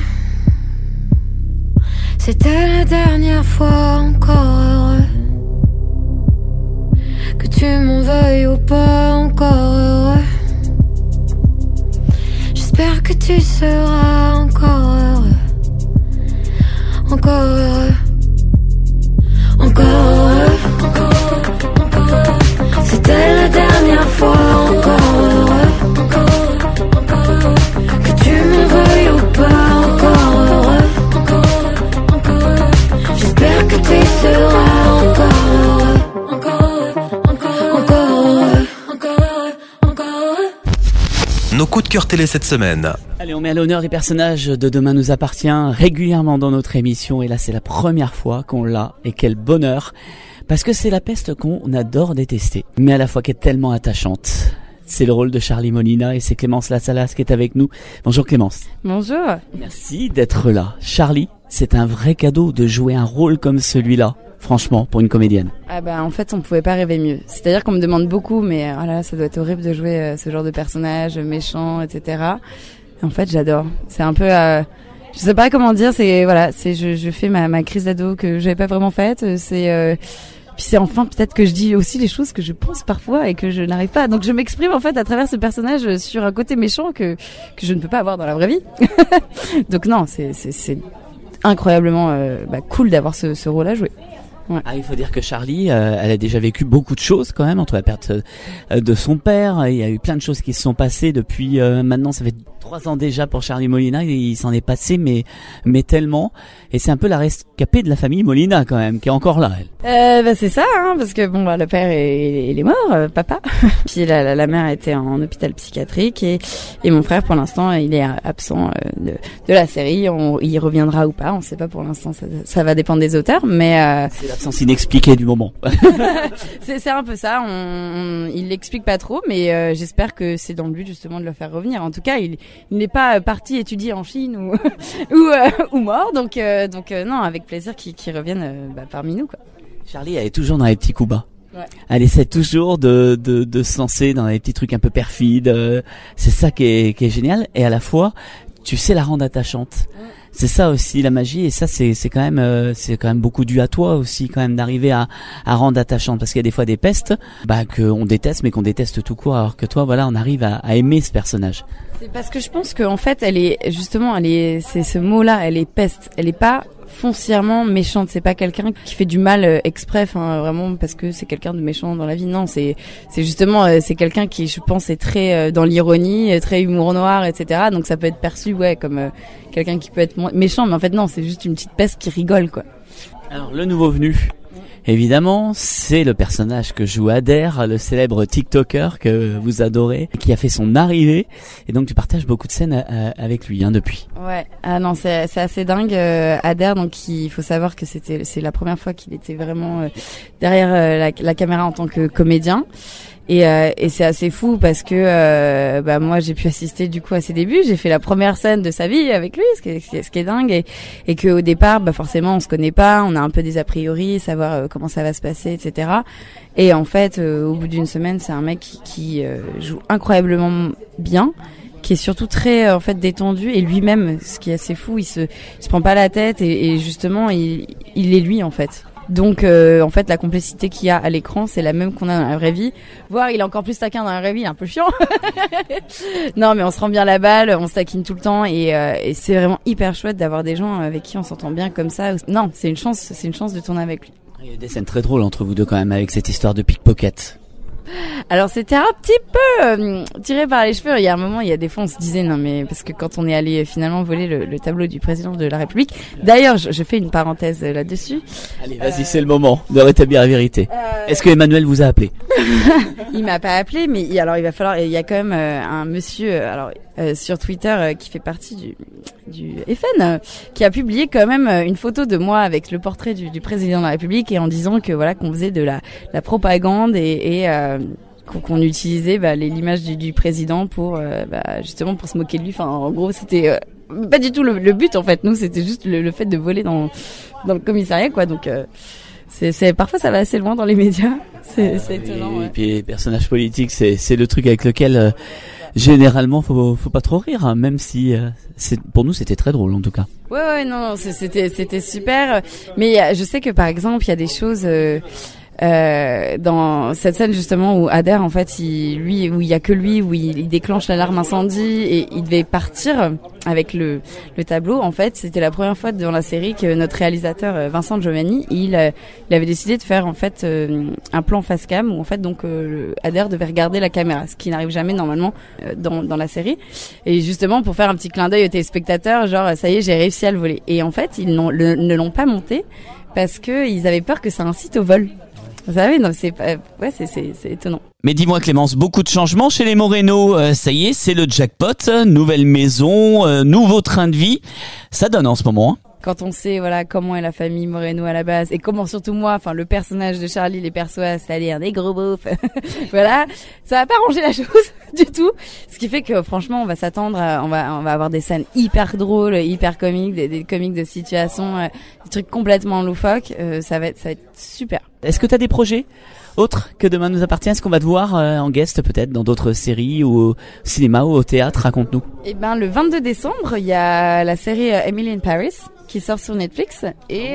c'était la dernière fois. Encore heureux, que tu m'en veuilles ou pas. Encore heureux, j'espère que tu seras encore heureux. Encore heureux, encore heureux, encore heureux. C'était la dernière fois. Encore heureux, encore heureux, que tu m'en veuilles ou pas. Encore heureux, encore heureux, j'espère que tu seras encore heureux. Encore heureux, encore heureux, encore heureux.
Nos coups de cœur télé cette semaine.
Allez, on met à l'honneur les personnages de Demain nous appartient régulièrement dans notre émission. Et là, c'est la première fois qu'on l'a. Et quel bonheur! Parce que c'est la peste qu'on adore détester, mais à la fois qui est tellement attachante. C'est le rôle de Charlie Molina et c'est Clémence Lassalas qui est avec nous. Bonjour Clémence.
Bonjour.
Merci d'être là. Charlie, c'est un vrai cadeau de jouer un rôle comme celui-là. Franchement, pour une comédienne.
Ah bah en fait on pouvait pas rêver mieux. C'est-à-dire qu'on me demande beaucoup, mais voilà, ça doit être horrible de jouer ce genre de personnage méchant, etc. Et en fait j'adore. C'est un peu, je sais pas comment dire. C'est voilà, c'est je fais ma crise d'ado que j'avais pas vraiment faite. C'est puis c'est enfin peut-être que je dis aussi les choses que je pense parfois et que je n'arrive pas. Donc je m'exprime en fait à travers ce personnage sur un côté méchant que je ne peux pas avoir dans la vraie vie. Donc non, c'est incroyablement cool d'avoir ce rôle à jouer. Ouais.
Ah, il faut dire que Charlie, elle a déjà vécu beaucoup de choses quand même entre la perte de son père. Il y a eu plein de choses qui se sont passées depuis maintenant. Ça fait 3 ans déjà pour Charlie Molina. Il s'en est passé, mais tellement. Et c'est un peu la rescapée de la famille Molina quand même, qui est encore là. Elle.
C'est ça, hein, parce que bon, le père il est mort, papa. Puis la mère était en hôpital psychiatrique et mon frère pour l'instant il est absent de la série. Il reviendra ou pas, on sait pas pour l'instant. Ça va dépendre des auteurs, mais
c'est l'absence inexpliquée du moment.
c'est un peu ça. Il l'explique pas trop, mais j'espère que c'est dans le but justement de le faire revenir. En tout cas, il n'est pas parti étudier en Chine ou mort, donc non, avec plaisir qu'il revienne parmi nous quoi.
Charlie, elle est toujours dans les petits coups bas.
Ouais.
Elle essaie toujours de se lancer dans les petits trucs un peu perfides. C'est ça qui est génial. Et à la fois, tu sais la rendre attachante. C'est ça aussi la magie. Et ça, c'est quand même beaucoup dû à toi aussi quand même d'arriver à rendre attachante. Parce qu'il y a des fois des pestes, qu'on déteste, mais qu'on déteste tout court. Alors que toi, voilà, on arrive à aimer ce personnage.
C'est parce que je pense qu'en fait, c'est ce mot-là, elle est peste. Elle est pas foncièrement méchante, c'est pas quelqu'un qui fait du mal exprès, vraiment parce que c'est quelqu'un de méchant dans la vie. Non, c'est justement c'est quelqu'un qui, je pense, est très dans l'ironie, très humour noir, etc. Donc ça peut être perçu comme quelqu'un qui peut être méchant, mais en fait non, c'est juste une petite peste qui rigole quoi.
Alors le nouveau venu. Évidemment, c'est le personnage que joue Adair, le célèbre TikToker que vous adorez, qui a fait son arrivée. Et donc, tu partages beaucoup de scènes avec lui depuis.
Ouais. Ah non, c'est assez dingue. Adair, donc il faut savoir que c'est la première fois qu'il était vraiment derrière la caméra en tant que comédien. Et c'est assez fou parce que moi j'ai pu assister du coup à ses débuts. J'ai fait la première scène de sa vie avec lui, ce qui est dingue, et que au départ forcément on se connaît pas, on a un peu des a priori, savoir comment ça va se passer, etc. Et en fait au bout d'une semaine c'est un mec qui joue incroyablement bien, qui est surtout très en fait détendu, et lui-même, ce qui est assez fou, il se prend pas la tête et justement il est lui en fait. Donc en fait la complicité qu'il y a à l'écran c'est la même qu'on a dans la vraie vie, voire il est encore plus taquin dans la vraie vie, il est un peu chiant. Non mais on se rend bien la balle, on se taquine tout le temps et c'est vraiment hyper chouette d'avoir des gens avec qui on s'entend bien comme ça. Non, c'est une chance de tourner avec lui.
Il y a des scènes très drôles entre vous deux quand même avec cette histoire de pickpocket.
Alors c'était un petit peu tiré par les cheveux. Il y a un moment, il y a des fois on se disait non mais parce que quand on est allé finalement voler le tableau du président de la République. D'ailleurs, je fais une parenthèse là-dessus.
Allez, vas-y, c'est le moment de rétablir la vérité. Est-ce que Emmanuel vous a appelé?
Il m'a pas appelé, mais alors il va falloir. Il y a quand même un monsieur sur Twitter qui fait partie du FN qui a publié quand même une photo de moi avec le portrait du président de la République et en disant que voilà qu'on faisait de la propagande et qu'on utilisait l'image du président pour justement pour se moquer de lui. Enfin, en gros, c'était pas du tout le but en fait. Nous, c'était juste le fait de voler dans le commissariat, quoi. Donc c'est parfois ça va assez loin dans les médias. C'est étonnant.
Et puis les personnages politiques, c'est le truc avec lequel généralement faut pas trop rire, hein, même si pour nous c'était très drôle en tout cas.
Ouais, non, c'était super. Mais je sais que par exemple il y a des choses. Dans cette scène justement où Adair en fait où il y a que lui, où il déclenche l'alarme incendie et il devait partir avec le tableau. En fait, c'était la première fois dans la série que notre réalisateur Vincent Giovanni, il avait décidé de faire en fait un plan face cam où en fait donc Adair devait regarder la caméra, ce qui n'arrive jamais normalement dans la série. Et justement pour faire un petit clin d'œil aux téléspectateurs, genre ça y est, j'ai réussi à le voler. Et en fait, ils ne l'ont pas monté parce que ils avaient peur que ça incite au vol. Vous savez, non, c'est étonnant.
Mais dis-moi Clémence, beaucoup de changements chez les Moreno. Ça y est, c'est le jackpot, nouvelle maison, nouveau train de vie. Ça donne en ce moment. Hein.
Quand on sait comment est la famille Moreno à la base et comment surtout moi, le personnage de Charlie les perçoit, c'est-à-dire des gros beaufs, voilà, ça va pas ranger la chose du tout. Ce qui fait que franchement, on va s'attendre, on va avoir des scènes hyper drôles, hyper comiques, des comiques de situation, des trucs complètement loufoques. Ça va être super.
Est-ce que t'as des projets autres que Demain nous appartient? Est-ce qu'on va te voir en guest peut-être dans d'autres séries ou au cinéma ou au théâtre? Raconte-nous.
Eh ben, le 22 décembre, il y a la série Emily in Paris qui sort sur Netflix et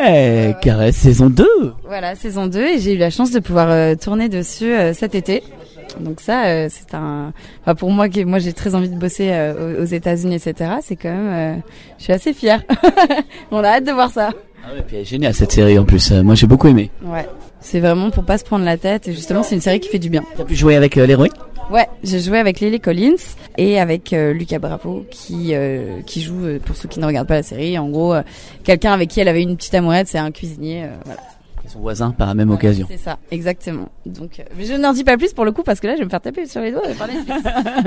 Caresse saison 2.
Voilà, saison 2 et j'ai eu la chance de pouvoir tourner dessus cet été. Donc ça c'est pour moi j'ai très envie de bosser aux États-Unis, etc. C'est quand même je suis assez fière. On a hâte de voir ça.
Ah ouais, puis elle est géniale cette série en plus. Moi j'ai beaucoup aimé.
Ouais. C'est vraiment pour pas se prendre la tête et justement c'est une série qui fait du bien.
T'as pu jouer avec l'héroïne?
Ouais, j'ai joué avec Lily Collins et avec Lucas Bravo qui joue, pour ceux qui ne regardent pas la série, en gros quelqu'un avec qui elle avait une petite amourette, c'est un cuisinier, voilà.
Son voisin par la même occasion.
C'est ça, exactement. Donc, mais je n'en dis pas plus pour le coup parce que là je vais me faire taper sur les doigts par Netflix.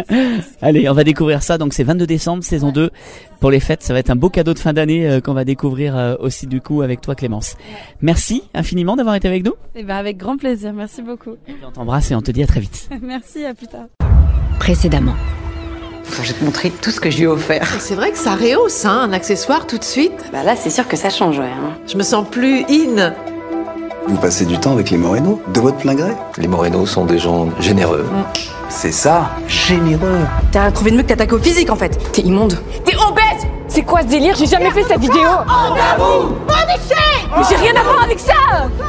Allez, on va découvrir ça. Donc c'est 22 décembre, saison 2. Pour les fêtes, ça va être un beau cadeau de fin d'année qu'on va découvrir aussi du coup avec toi Clémence. Merci infiniment d'avoir été avec nous.
Et ben avec grand plaisir, merci beaucoup.
On t'embrasse et on te dit à très vite.
Merci, à plus tard.
Précédemment.
Quand je vais te montrer tout ce que je lui ai offert.
C'est vrai que ça rehausse, un accessoire tout de suite.
Bah là, c'est sûr que ça change, ouais.
Je me sens plus in.
Vous passez du temps avec les Moreno, de votre plein gré?
Les Moreno sont des gens généreux.
C'est ça, généreux.
T'as trouvé de mieux que t'attaquer au physique, en fait. T'es immonde. T'es obèse. C'est quoi ce délire? J'ai jamais fait cette vidéo.
Oh, d'amour! Pas d'échec!
Mais j'ai rien à voir avec ça.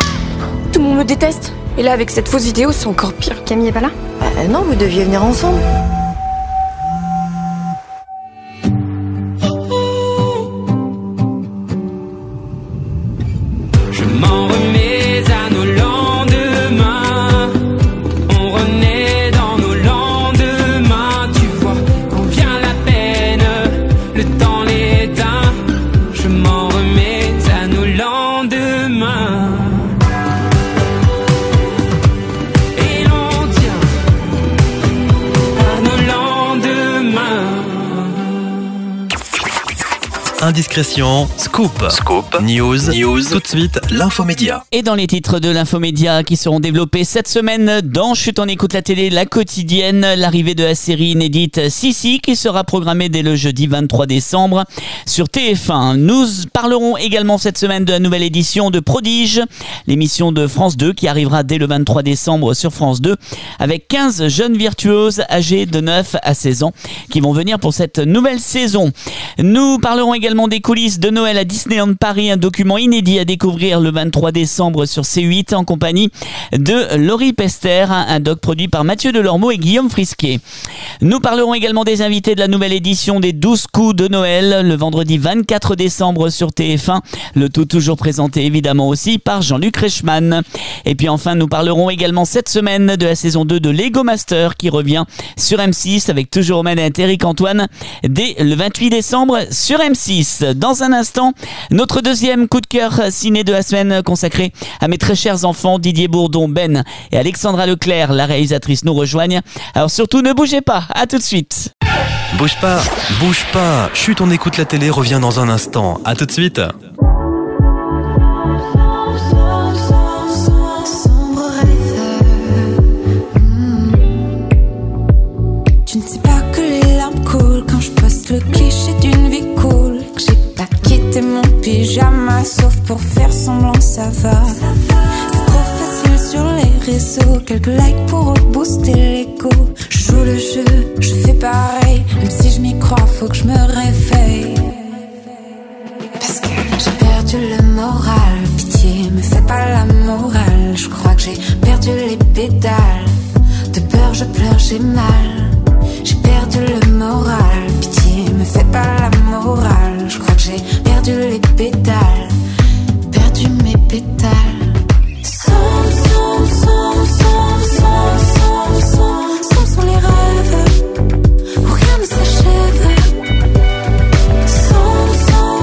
Tout le monde me déteste. Et là, avec cette fausse vidéo, c'est encore pire. Camille est pas là?
Non, vous deviez venir ensemble.
Indiscrétion, scoop, news, tout de suite, l'infomédia.
Et dans les titres de l'infomédia qui seront développés cette semaine dans Chut, on écoute la télé, la quotidienne, l'arrivée de la série inédite Sissi qui sera programmée dès le jeudi 23 décembre sur TF1. Nous parlerons également cette semaine de la nouvelle édition de Prodige, l'émission de France 2 qui arrivera dès le 23 décembre sur France 2 avec 15 jeunes virtuoses âgés de 9 à 16 ans qui vont venir pour cette nouvelle saison. Nous parlerons également des coulisses de Noël à Disneyland Paris, un document inédit à découvrir le 23 décembre sur C8 en compagnie de Laurie Pester, un doc produit par Mathieu Delormeau et Guillaume Frisquet. Nous parlerons également des invités de la nouvelle édition des 12 coups de Noël le vendredi 24 décembre sur TF1, le tout toujours présenté évidemment aussi par Jean-Luc Reichmann. Et puis enfin nous parlerons également cette semaine de la saison 2 de Lego Master qui revient sur M6 avec toujours aux manettes Eric Antoine dès le 28 décembre sur M6. Dans un instant, notre deuxième coup de cœur ciné de la semaine consacré à mes très chers enfants Didier Bourdon, Ben et Alexandra Leclerc, la réalisatrice, nous rejoignent. Alors surtout ne bougez pas, à tout de suite.
Bouge pas. Chut, on écoute la télé, revient dans un instant. À tout de suite.
Sombre rêveur, quelques likes pour rebooster l'écho. Je joue le jeu, je fais pareil. Même si je m'y crois, faut que je me réveille. Parce que j'ai perdu le moral. Pitié, me fais pas la morale. Je crois que j'ai perdu les pédales. De peur, je pleure, j'ai mal. J'ai perdu le moral. Pitié, me fais pas la morale. Je crois que j'ai perdu les pédales. Perdu mes pétales. Sombres sont les rêves où rien ne s'achève. Sombres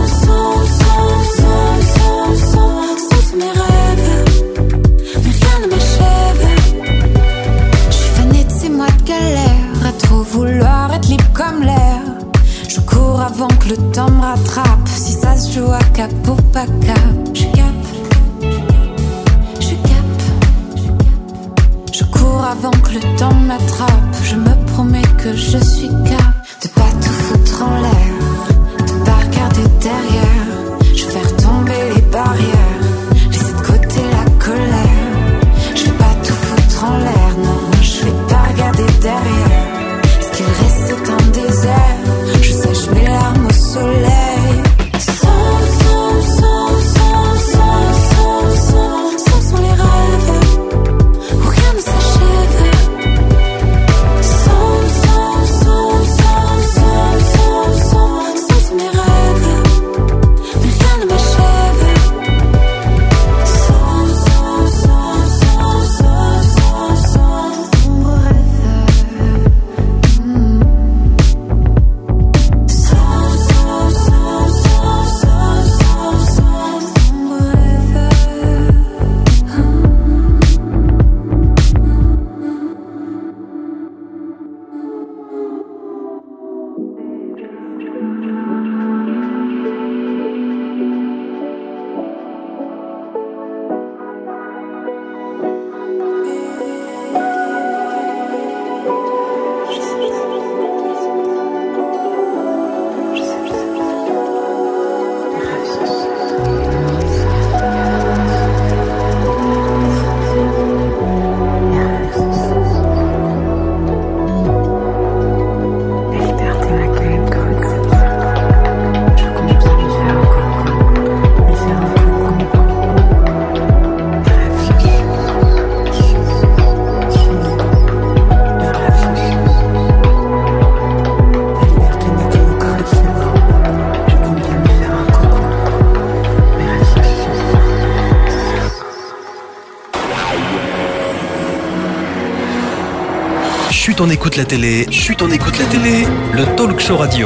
sont mes rêves, mais rien ne m'achève. Je suis fanée de ces mois de galère, à trop vouloir être libre comme l'air. Je cours avant que le temps me rattrape. Si ça se joue à cap ou pas cap, je cap. Je cours avant que le temps m'attrape. Je me promets que je suis cap de pas tout foutre en l'air, de pas regarder derrière. Je vais faire tomber les barrières, laisser de côté la colère. Je vais pas tout foutre en l'air, non, je vais pas regarder derrière. Ce qu'il reste c'est un désert. Je sèche mes larmes au soleil. Sombres sont les rêves où rien ne s'achève. Sombres sont mes rêves, mais rien ne m'achève. Sombre
Chut, on écoute la télé. Chut, on écoute la télé. Le talk show radio.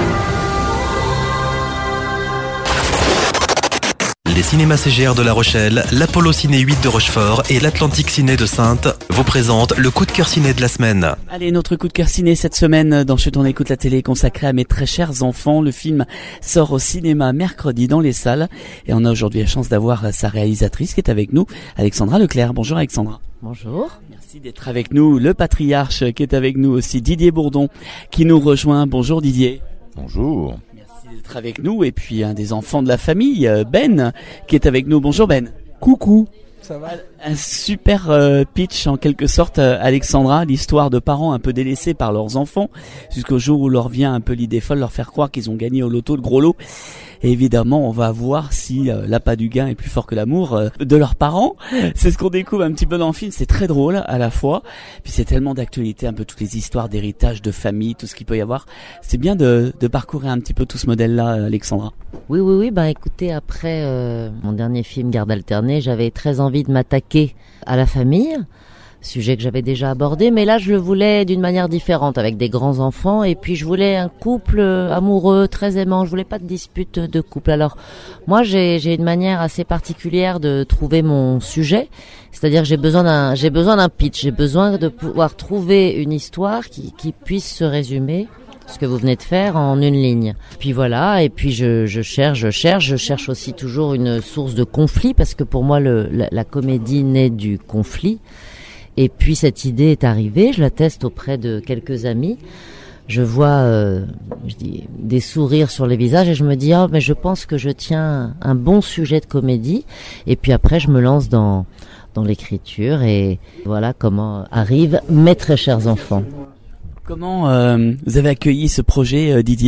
Les cinémas CGR de La Rochelle, l'Apollo Ciné 8 de Rochefort et l'Atlantique Ciné de Saintes vous présentent le coup de cœur ciné de la semaine.
Allez, notre coup de cœur ciné cette semaine dans Chut, on écoute la télé consacré à mes très chers enfants. Le film sort au cinéma mercredi dans les salles et on a aujourd'hui la chance d'avoir sa réalisatrice qui est avec nous, Alexandra Leclerc. Bonjour Alexandra.
Bonjour.
Merci d'être avec nous. Le patriarche qui est avec nous aussi, Didier Bourdon, qui nous rejoint. Bonjour Didier.
Bonjour.
Merci d'être avec nous. Et puis un des enfants de la famille, Ben, qui est avec nous. Bonjour Ben.
Coucou. Ça va ?
Un super pitch en quelque sorte, Alexandra, l'histoire de parents un peu délaissés par leurs enfants, jusqu'au jour où leur vient un peu l'idée folle, leur faire croire qu'ils ont gagné au loto, le gros lot. Et évidemment, on va voir si l'appât du gain est plus fort que l'amour de leurs parents. C'est ce qu'on découvre un petit peu dans le film. C'est très drôle à la fois. Puis c'est tellement d'actualité, un peu toutes les histoires d'héritage, de famille, tout ce qu'il peut y avoir. C'est bien de parcourir un petit peu tout ce modèle-là, Alexandra.
Oui. Bah écoutez, après mon dernier film Garde alternée, j'avais très envie de m'attaquer à la famille. Sujet que j'avais déjà abordé, mais là je le voulais d'une manière différente, avec des grands enfants, et puis je voulais un couple amoureux, très aimant. Je voulais pas de dispute de couple. Alors moi j'ai une manière assez particulière de trouver mon sujet, c'est-à-dire que j'ai besoin d'un pitch, j'ai besoin de pouvoir trouver une histoire qui puisse se résumer, ce que vous venez de faire, en une ligne. Puis voilà, et puis je cherche aussi toujours une source de conflit, parce que pour moi la comédie naît du conflit. Et puis cette idée est arrivée, je la teste auprès de quelques amis. Je vois des sourires sur les visages et je me dis mais je pense que je tiens un bon sujet de comédie. Et puis après je me lance dans dans l'écriture et voilà comment arrivent mes très chers enfants.
Comment vous avez accueilli ce projet, Didier ?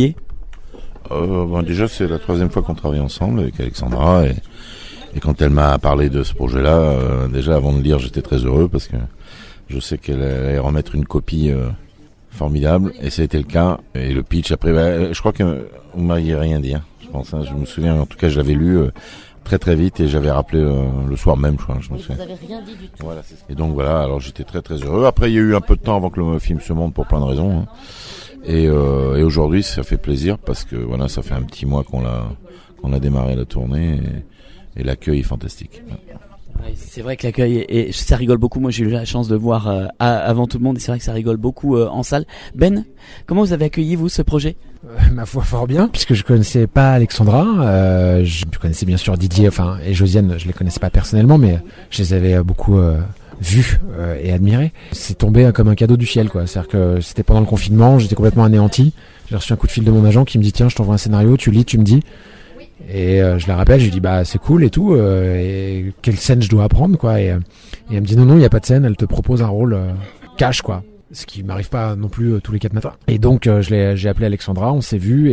Déjà, c'est la 3e fois qu'on travaille ensemble avec Alexandra et quand elle m'a parlé de ce projet-là, déjà avant de le lire, j'étais très heureux parce que je sais qu'elle allait remettre une copie formidable et ça a été le cas. Et le pitch, après, je crois que vous m'aviez rien dit, hein, je pense. Hein, je me souviens, en tout cas, je l'avais lu très vite et j'avais rappelé le soir même, je crois. Je me souviens.
Vous avez rien dit du tout.
Voilà, c'est ça. Et donc voilà, alors j'étais très heureux. Après, il y a eu un peu de temps avant que le film se monte pour plein de raisons. Hein. Et aujourd'hui, ça fait plaisir parce que voilà, ça fait un petit mois qu'on a démarré la tournée et l'accueil est fantastique.
Ouais, c'est vrai que l'accueil et ça rigole beaucoup. Moi, j'ai eu la chance de voir avant tout le monde et c'est vrai que ça rigole beaucoup en salle. Ben, comment vous avez accueilli vous ce projet ?
Ma foi, fort bien, puisque je connaissais pas Alexandra. Je connaissais bien sûr Didier, et Josiane. Je les connaissais pas personnellement, mais je les avais beaucoup vus et admirés. C'est tombé comme un cadeau du ciel, quoi. C'est-à-dire que c'était pendant le confinement, j'étais complètement anéanti. J'ai reçu un coup de fil de mon agent qui me dit tiens, je t'envoie un scénario, tu lis, tu me dis. Et je la rappelle, je lui dis bah c'est cool et tout, et quelle scène je dois apprendre, quoi. Et elle me dit non, il y a pas de scène, elle te propose un rôle cash, quoi. Ce qui m'arrive pas non plus tous les 4 matins. Et donc j'ai appelé Alexandra, on s'est vu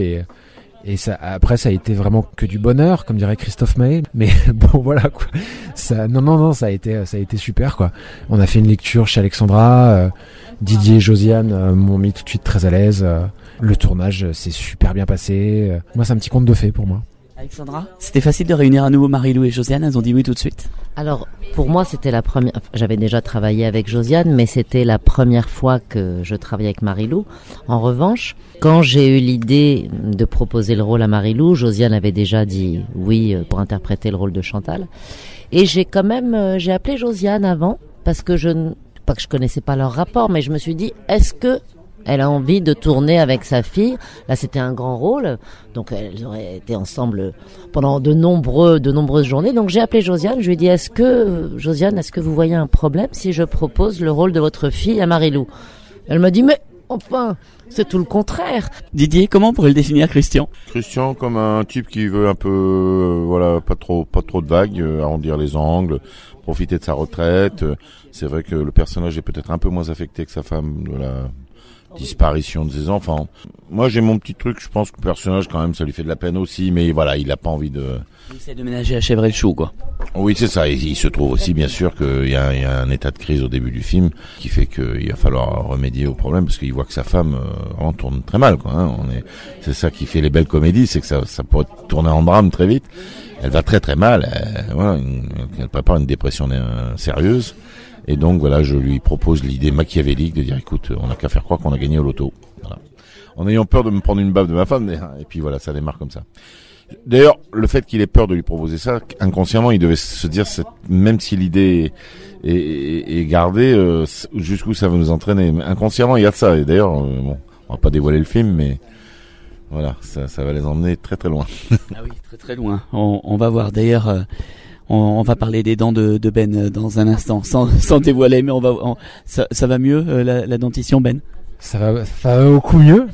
et ça, après ça a été vraiment que du bonheur, comme dirait Christophe Maé. Mais bon voilà quoi. Ça, non, ça a été super, quoi. On a fait une lecture chez Alexandra, Didier et Josiane m'ont mis tout de suite très à l'aise. Le tournage s'est super bien passé. Moi c'est un petit conte de fées pour moi.
Alexandra, c'était facile de réunir à nouveau Marie-Lou et Josiane, elles ont dit oui tout de suite.
Alors, pour moi, c'était la première... J'avais déjà travaillé avec Josiane, mais c'était la première fois que je travaillais avec Marie-Lou. En revanche, quand j'ai eu l'idée de proposer le rôle à Marie-Lou, Josiane avait déjà dit oui pour interpréter le rôle de Chantal. Et j'ai appelé Josiane avant, parce que pas que je connaissais pas leur rapport, mais je me suis dit, est-ce que elle a envie de tourner avec sa fille. Là, c'était un grand rôle. Donc, elles auraient été ensemble pendant de nombreuses journées. Donc, j'ai appelé Josiane. Je lui ai dit, Josiane, est-ce que vous voyez un problème si je propose le rôle de votre fille à Marie-Lou ? Elle m'a dit, mais enfin, c'est tout le contraire.
Didier, comment on pourrait le définir, Christian ?
Christian, comme un type qui veut un peu, pas trop de vagues, arrondir les angles, profiter de sa retraite. C'est vrai que le personnage est peut-être un peu moins affecté que sa femme de la disparition de ses enfants. Moi, j'ai mon petit truc, je pense que le personnage, quand même, ça lui fait de la peine aussi, mais voilà, il a pas envie de...
Il essaie de ménager à chèvre et le chou, quoi.
Oui, c'est ça. Et il se trouve aussi, bien sûr, qu'il y a un état de crise au début du film qui fait qu'il va falloir remédier au problème parce qu'il voit que sa femme en tourne très mal, quoi. Hein. C'est ça qui fait les belles comédies, c'est que ça pourrait tourner en drame très vite. Elle va très mal. Elle prépare une dépression sérieuse. Et donc voilà, je lui propose l'idée machiavélique de dire écoute, on n'a qu'à faire croire qu'on a gagné au loto. Voilà. En ayant peur de me prendre une baffe de ma femme, et puis voilà, ça démarre comme ça. D'ailleurs, le fait qu'il ait peur de lui proposer ça, inconsciemment, il devait se dire, même si l'idée est gardée, jusqu'où ça va nous entraîner. Inconsciemment, il y a de ça. Et d'ailleurs, on va pas dévoiler le film, mais voilà, ça va les emmener très loin.
Ah oui, très loin. On va voir. D'ailleurs, on va parler des dents de Ben dans un instant, sans dévoiler, mais ça va mieux la dentition, Ben?
Ça va beaucoup mieux.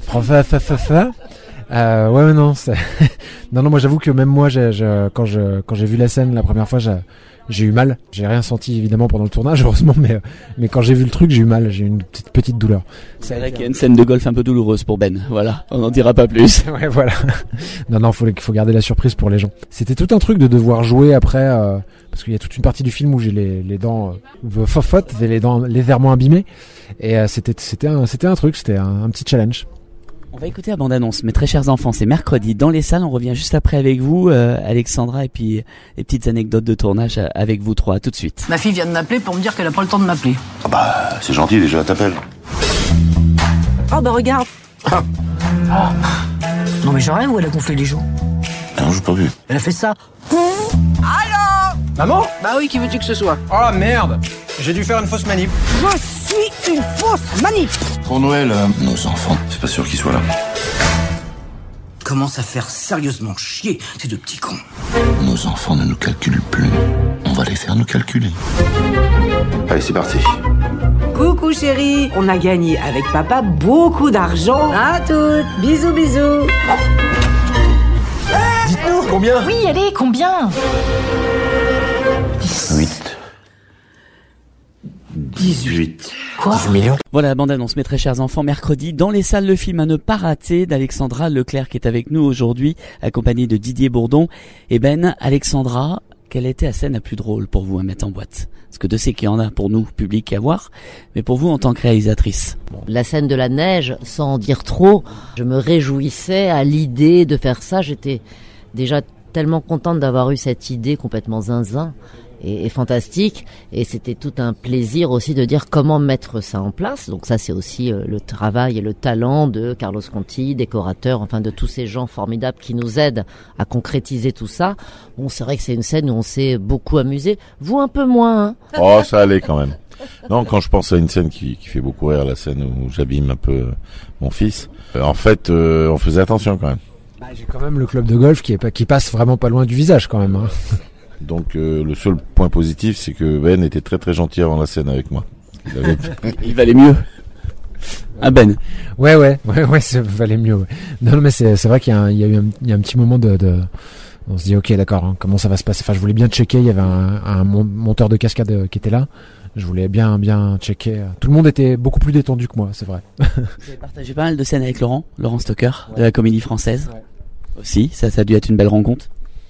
Ouais, non, non, moi j'avoue que même moi, quand j'ai vu la scène la première fois, j'ai eu mal. J'ai rien senti évidemment pendant le tournage, heureusement, mais quand j'ai vu le truc, j'ai eu mal. J'ai eu une petite douleur.
C'est vrai qu'il y a une scène de golf un peu douloureuse pour Ben. Voilà, on n'en dira pas plus.
Ouais, voilà. Non, faut garder la surprise pour les gens. C'était tout un truc de devoir jouer après, parce qu'il y a toute une partie du film où j'ai les dents fofottes, les dents légèrement abîmées, et c'était un truc, c'était un petit challenge.
On va écouter la bande-annonce, mes très chers enfants, c'est mercredi dans les salles, on revient juste après avec vous, Alexandra, et puis les petites anecdotes de tournage avec vous trois, tout de suite.
Ma fille vient de m'appeler pour me dire qu'elle a pas le temps de m'appeler.
Ah bah, c'est gentil déjà, elle t'appelle.
Oh bah regarde. Non mais j'ai rien, où elle a gonflé les joues.
Ah non, j'ai pas vu.
Elle a fait ça. Allô?
Maman?
Bah oui, qui veux-tu que ce soit?
Oh merde! J'ai dû faire une fausse manip.
Je suis une fausse manip!
Pour Noël, nos enfants, c'est pas sûr qu'ils soient là.
Commence à faire sérieusement chier, ces deux petits cons.
Nos enfants ne nous calculent plus. On va les faire nous calculer. Allez, c'est parti.
Coucou chérie, on a gagné avec papa beaucoup d'argent. À toutes, bisous bisous.
Dites-nous combien?
Oui, allez, combien?
8.
18.
Quoi
18 millions.
Voilà la bande-annonce, mes très chers enfants, mercredi dans les salles, le film à ne pas rater d'Alexandra Leclerc qui est avec nous aujourd'hui, accompagnée de Didier Bourdon. Et Ben, Alexandra, quelle était la scène la plus drôle pour vous à mettre en boîte? Parce que de sais qu'il y en a pour nous, public, à voir, mais pour vous en tant que réalisatrice.
La scène de la neige, sans en dire trop, je me réjouissais à l'idée de faire ça. J'étais déjà tellement contente d'avoir eu cette idée complètement zinzin et fantastique, et c'était tout un plaisir aussi de dire comment mettre ça en place. Donc ça, c'est aussi le travail et le talent de Carlos Conti, décorateur, enfin de tous ces gens formidables qui nous aident à concrétiser tout ça. Bon, c'est vrai que c'est une scène où on s'est beaucoup amusé, vous un peu moins, hein.
Oh, ça allait quand même. Non, quand je pense à une scène qui fait beaucoup rire, la scène où j'abîme un peu mon fils, en fait, on faisait attention quand même.
Bah, j'ai quand même le club de golf qui passe vraiment pas loin du visage quand même, hein.
Donc le seul point positif, c'est que Ben était très très gentil avant la scène avec moi.
Il valait mieux. Ah Ben.
Ouais, ça valait mieux. Ouais. Non, mais c'est vrai qu'il y a eu un petit moment de on se dit ok, d'accord, hein, comment ça va se passer. Enfin, je voulais bien checker. Il y avait un monteur de cascade qui était là. Je voulais bien checker. Tout le monde était beaucoup plus détendu que moi, c'est vrai.
Vous avez partagé pas mal de scènes avec Laurent Stocker, de la Comédie Française. Ouais. Aussi, ça a dû être une belle rencontre.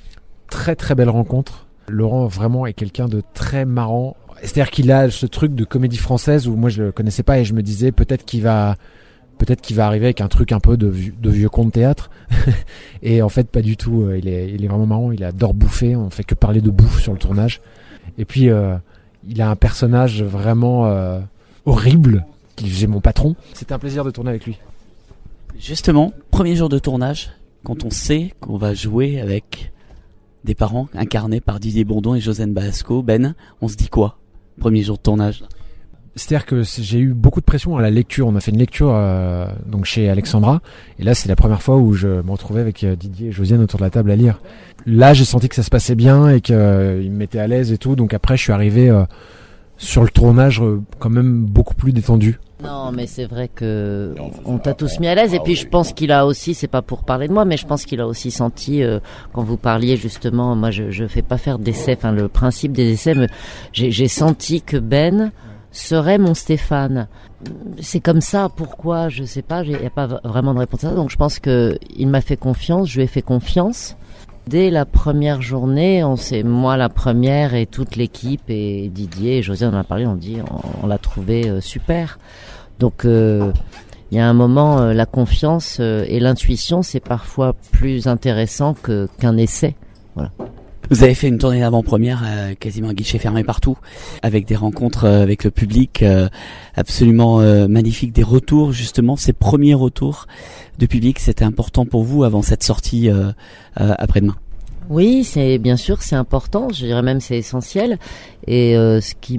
Très très belle rencontre. Laurent vraiment est quelqu'un de très marrant. C'est-à-dire qu'il a ce truc de Comédie Française où moi je le connaissais pas et je me disais peut-être qu'il va arriver avec un truc un peu de vieux conte de théâtre. Et en fait pas du tout. Il est vraiment marrant. Il adore bouffer. On fait que parler de bouffe sur le tournage. Et puis il a un personnage vraiment horrible qui faisait mon patron. C'était un plaisir de tourner avec lui.
Justement, premier jour de tournage, quand on sait qu'on va jouer avec des parents incarnés par Didier Bourdon et Josiane Balasco, Ben, on se dit quoi? Premier jour de tournage.
C'est-à-dire que j'ai eu beaucoup de pression à la lecture. On a fait une lecture donc chez Alexandra, et là c'est la première fois où je me retrouvais avec Didier et Josiane autour de la table à lire. Là j'ai senti que ça se passait bien et qu'ils me mettaient à l'aise et tout. Donc après je suis arrivé sur le tournage quand même beaucoup plus détendu.
Non, mais c'est vrai que on t'a tous mis à l'aise. Et puis je pense qu'il a aussi, c'est pas pour parler de moi, mais je pense qu'il a aussi senti quand vous parliez justement. Moi, je fais pas faire d'essais. Enfin, le principe des essais, j'ai senti que Ben serait mon Stéphane. C'est comme ça. Pourquoi? Je sais pas. Il y a pas vraiment de réponse à ça. Donc je pense que il m'a fait confiance. Je lui ai fait confiance. Dès la première journée, moi la première et toute l'équipe et Didier et Josiane en a parlé, on l'a trouvé super. Donc il y a un moment, la confiance et l'intuition, c'est parfois plus intéressant qu'un essai. Voilà.
Vous avez fait une tournée d'avant-première quasiment à guichet fermé partout, avec des rencontres avec le public absolument magnifiques, des retours justement, ces premiers retours de public, c'était important pour vous avant cette sortie après-demain?
Oui, bien sûr, c'est important, je dirais même c'est essentiel. Et ce qui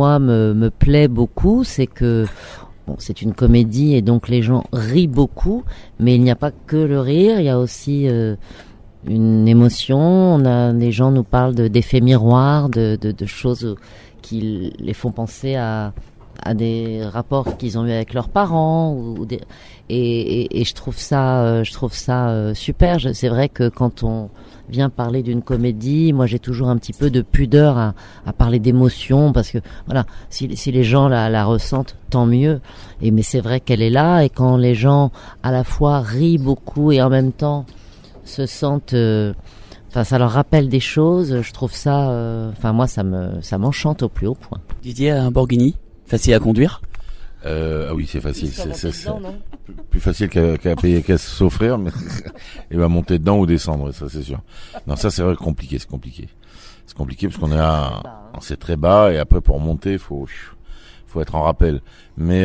me plaît beaucoup, c'est que c'est une comédie et donc les gens rient beaucoup, mais il n'y a pas que le rire, il y a aussi une émotion. Les gens nous parlent d'effets miroirs, de choses qui les font penser à des rapports qu'ils ont eu avec leurs parents et je trouve ça super. C'est vrai que quand on vient parler d'une comédie, moi j'ai toujours un petit peu de pudeur à parler d'émotion, parce que voilà, si les gens la ressentent, tant mieux. Mais c'est vrai qu'elle est là, et quand les gens à la fois rient beaucoup et en même temps se sentent ça leur rappelle des choses, je trouve ça moi ça m'enchante au plus haut point.
Didier, un Borghini facile à conduire?
Ah oui, c'est facile. C'est plus facile qu'à s'offrir, mais il va monter dedans ou descendre, ça c'est sûr. Non, ça c'est vrai compliqué, c'est compliqué. C'est compliqué parce qu'on c'est très bas, et après pour monter, faut être en rappel. Mais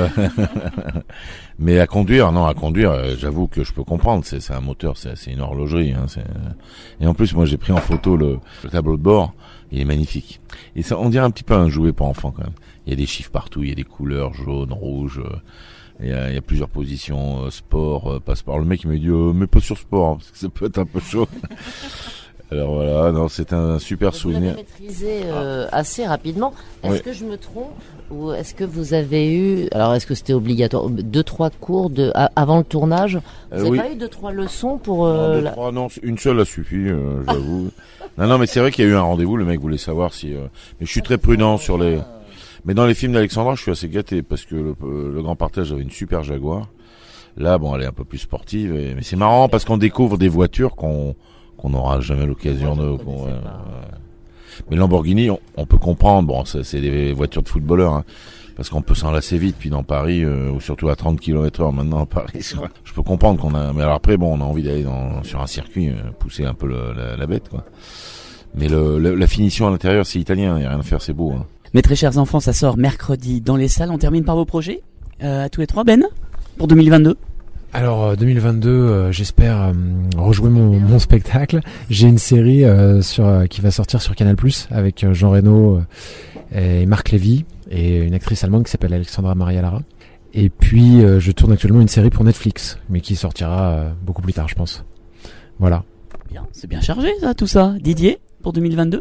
mais à conduire, j'avoue que je peux comprendre. C'est un moteur, c'est une horlogerie. Hein, et en plus, moi j'ai pris en photo le tableau de bord. Il est magnifique. Et ça, on dirait un petit peu un jouet pour enfants quand même. Il y a des chiffres partout, il y a des couleurs jaune, rouge. Il y a plusieurs positions, sport, pas sport. Le mec il me dit mais pas sur sport, hein, parce que ça peut être un peu chaud. Alors voilà, non, c'est un super souvenir.
Vous l'avez maîtrisé assez rapidement. Est-ce que je me trompe, ou est-ce que vous avez eu, alors est-ce que c'était obligatoire, 2-3 cours avant le tournage? Vous n'avez pas eu 2-3 leçons pour
non, une seule a suffi, j'avoue. non, mais c'est vrai qu'il y a eu un rendez-vous. Le mec voulait savoir si, mais je suis très prudent sur les. Mais dans les films d'Alexandra, je suis assez gâté parce que le Grand Partage avait une super Jaguar. Là, bon, elle est un peu plus sportive, mais c'est marrant parce qu'on découvre des voitures qu'on n'aura jamais l'occasion de. Mais Lamborghini, on peut comprendre. Bon, c'est des voitures de footballeurs, hein, parce qu'on peut s'en lasser vite. Puis dans Paris, ou surtout à 30 km/h maintenant à Paris, je peux comprendre qu'on a. Mais alors après, bon, on a envie d'aller sur un circuit, pousser un peu la bête, quoi. Mais la finition à l'intérieur, c'est italien. Y a rien à faire, c'est beau. Hein.
Mes très chers enfants, ça sort mercredi dans les salles. On termine par vos projets à tous les trois, Ben, pour 2022.
Alors 2022, j'espère rejouer mon spectacle. J'ai une série qui va sortir sur Canal+ avec Jean Reno et Marc Lévy et une actrice allemande qui s'appelle Alexandra Maria Lara. Et puis je tourne actuellement une série pour Netflix, mais qui sortira beaucoup plus tard, je pense. Voilà.
Bien, c'est bien chargé ça, tout ça. Didier, pour 2022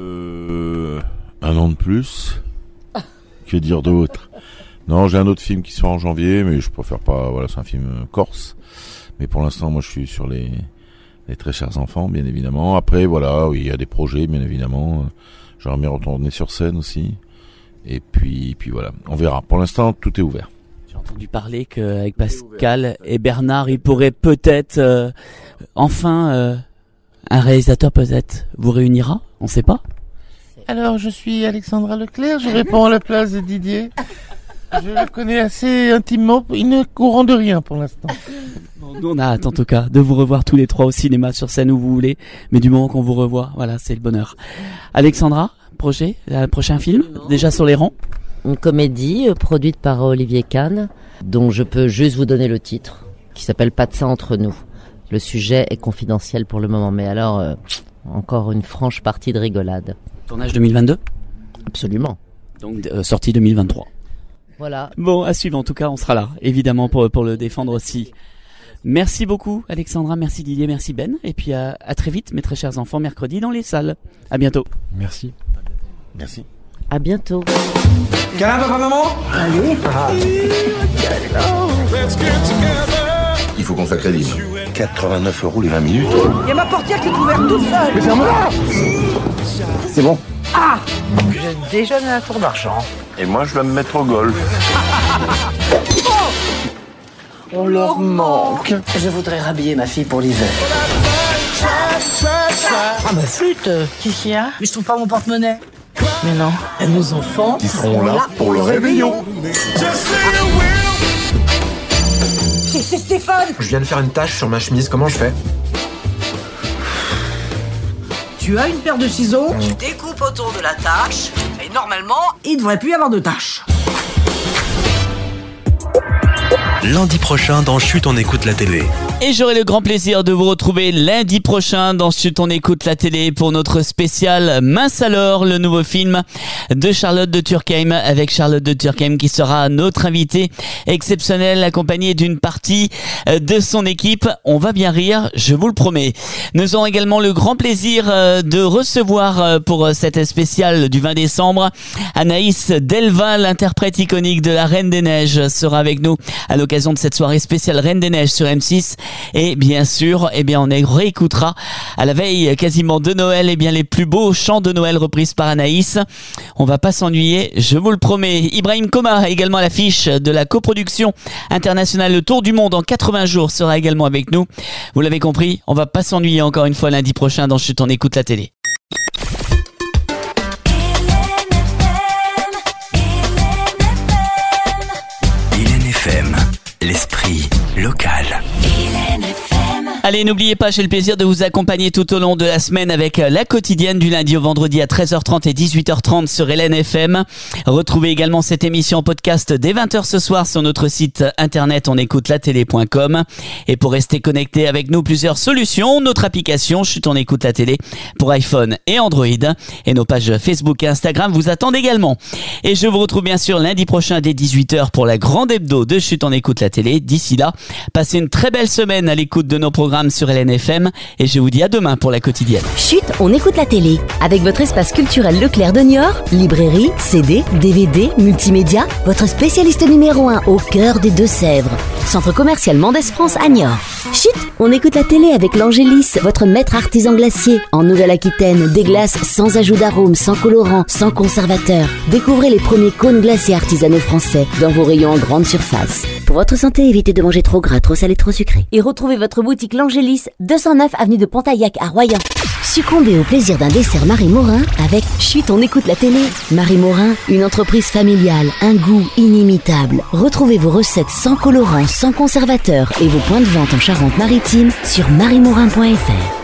un an de plus. Que dire d'autre? Non, j'ai un autre film qui sort en janvier, mais je préfère pas. Voilà, c'est un film corse. Mais pour l'instant, moi, je suis sur les très chers enfants, bien évidemment. Après, voilà, oui, il y a des projets, bien évidemment. J'aimerais bien retourner sur scène aussi. Et puis voilà, on verra. Pour l'instant, tout est ouvert.
J'ai entendu parler qu'avec Pascal et Bernard, il pourrait peut-être enfin un réalisateur peut-être vous réunira. On sait pas.
Alors, je suis Alexandra Leclerc. Je réponds à la place de Didier. Je la connais assez intimement, il ne courant de rien pour l'instant.
Bon, nous on a hâte en tout cas de vous revoir tous les trois au cinéma, sur scène, où vous voulez, mais du moment qu'on vous revoit, voilà, c'est le bonheur. Alexandra, prochain film, déjà sur les rangs?
Une comédie produite par Olivier Kahn, dont je peux juste vous donner le titre, qui s'appelle Pas de ça entre nous. Le sujet est confidentiel pour le moment, mais alors, encore une franche partie de rigolade.
Tournage 2022?
Absolument.
Donc sortie 2023.
Voilà.
Bon, à suivre en tout cas, on sera là, évidemment, pour le défendre aussi. Merci beaucoup Alexandra, merci Didier, merci Ben, et puis à très vite mes très chers enfants, mercredi dans les salles. À bientôt.
Merci.
Merci.
À bientôt.
Câlin, papa, maman?
Allez.
Il faut qu'on soit crédible. 89 € les 20 minutes.
Il y a ma portière qui est ouverte toute seule.
Mais ferme-la! C'est bon.
Ah! Je déjeune à la tour d'argent.
Et moi, je vais me mettre au golf.
On leur manque. Je voudrais rhabiller ma fille pour l'hiver. Ah, ma flûte! Qu'est-ce qu'il y a? Mais je trouve pas mon porte-monnaie. Mais non, et nos enfants,
Ils seront là pour le réveillon.
C'est Stéphane!
Je viens de faire une tache sur ma chemise, comment je fais?
Tu as une paire de ciseaux, tu découpes autour de la tache, et normalement, il devrait plus y avoir de taches.
Lundi prochain dans Chut, on écoute la télé.
Et j'aurai le grand plaisir de vous retrouver lundi prochain dans Chut, on écoute la télé pour notre spécial Mince alors, le nouveau film de Charlotte de Turckheim, avec Charlotte de Turckheim qui sera notre invitée exceptionnelle, accompagnée d'une partie de son équipe. On va bien rire, je vous le promets. Nous aurons également le grand plaisir de recevoir pour cette spéciale du 20 décembre Anaïs Delva, l'interprète iconique de la Reine des Neiges, sera avec nous à l'occasion de cette soirée spéciale Reine des Neiges sur M6. Et bien sûr, on réécoutera à la veille quasiment de Noël, les plus beaux chants de Noël repris par Anaïs. On va pas s'ennuyer, je vous le promets. Ibrahim Koma, également à l'affiche de la coproduction internationale Le Tour du Monde en 80 jours, sera également avec nous. Vous l'avez compris, on va pas s'ennuyer encore une fois lundi prochain dans Chut, on écoute la télé.
L'esprit local.
Allez, n'oubliez pas, j'ai le plaisir de vous accompagner tout au long de la semaine avec la quotidienne du lundi au vendredi à 13h30 et 18h30 sur LNFM. Retrouvez également cette émission en podcast dès 20h ce soir sur notre site internet onécoutelatélé.com. Et pour rester connecté avec nous, plusieurs solutions. Notre application Chut, on écoute la télé pour iPhone et Android. Et nos pages Facebook et Instagram vous attendent également. Et je vous retrouve bien sûr lundi prochain dès 18h pour la grande hebdo de Chut, on écoute la télé. D'ici là, passez une très belle semaine à l'écoute de nos programmes programme sur LNFM et je vous dis à demain pour la quotidienne.
Chut, on écoute la télé. Avec votre espace culturel Leclerc de Niort, librairie, CD, DVD, multimédia, votre spécialiste numéro 1 au cœur des Deux-Sèvres. Centre commercial Mendès France à Niort. Chut, on écoute la télé avec l'Angélis, votre maître artisan glacier. En Nouvelle-Aquitaine, des glaces sans ajout d'arôme, sans colorant, sans conservateur. Découvrez les premiers cônes glacés artisanaux français dans vos rayons en grande surface. Pour votre santé, évitez de manger trop gras, trop salé, trop sucré. Et retrouvez votre boutique l'Angélis, 209 avenue de Pontaillac à Royan. Succombez au plaisir d'un dessert Marie Morin avec Chut, on écoute la télé. Marie Morin, une entreprise familiale, un goût inimitable. Retrouvez vos recettes sans colorant, sans conservateur et vos points de vente en Charente-Maritime sur mariemorin.fr.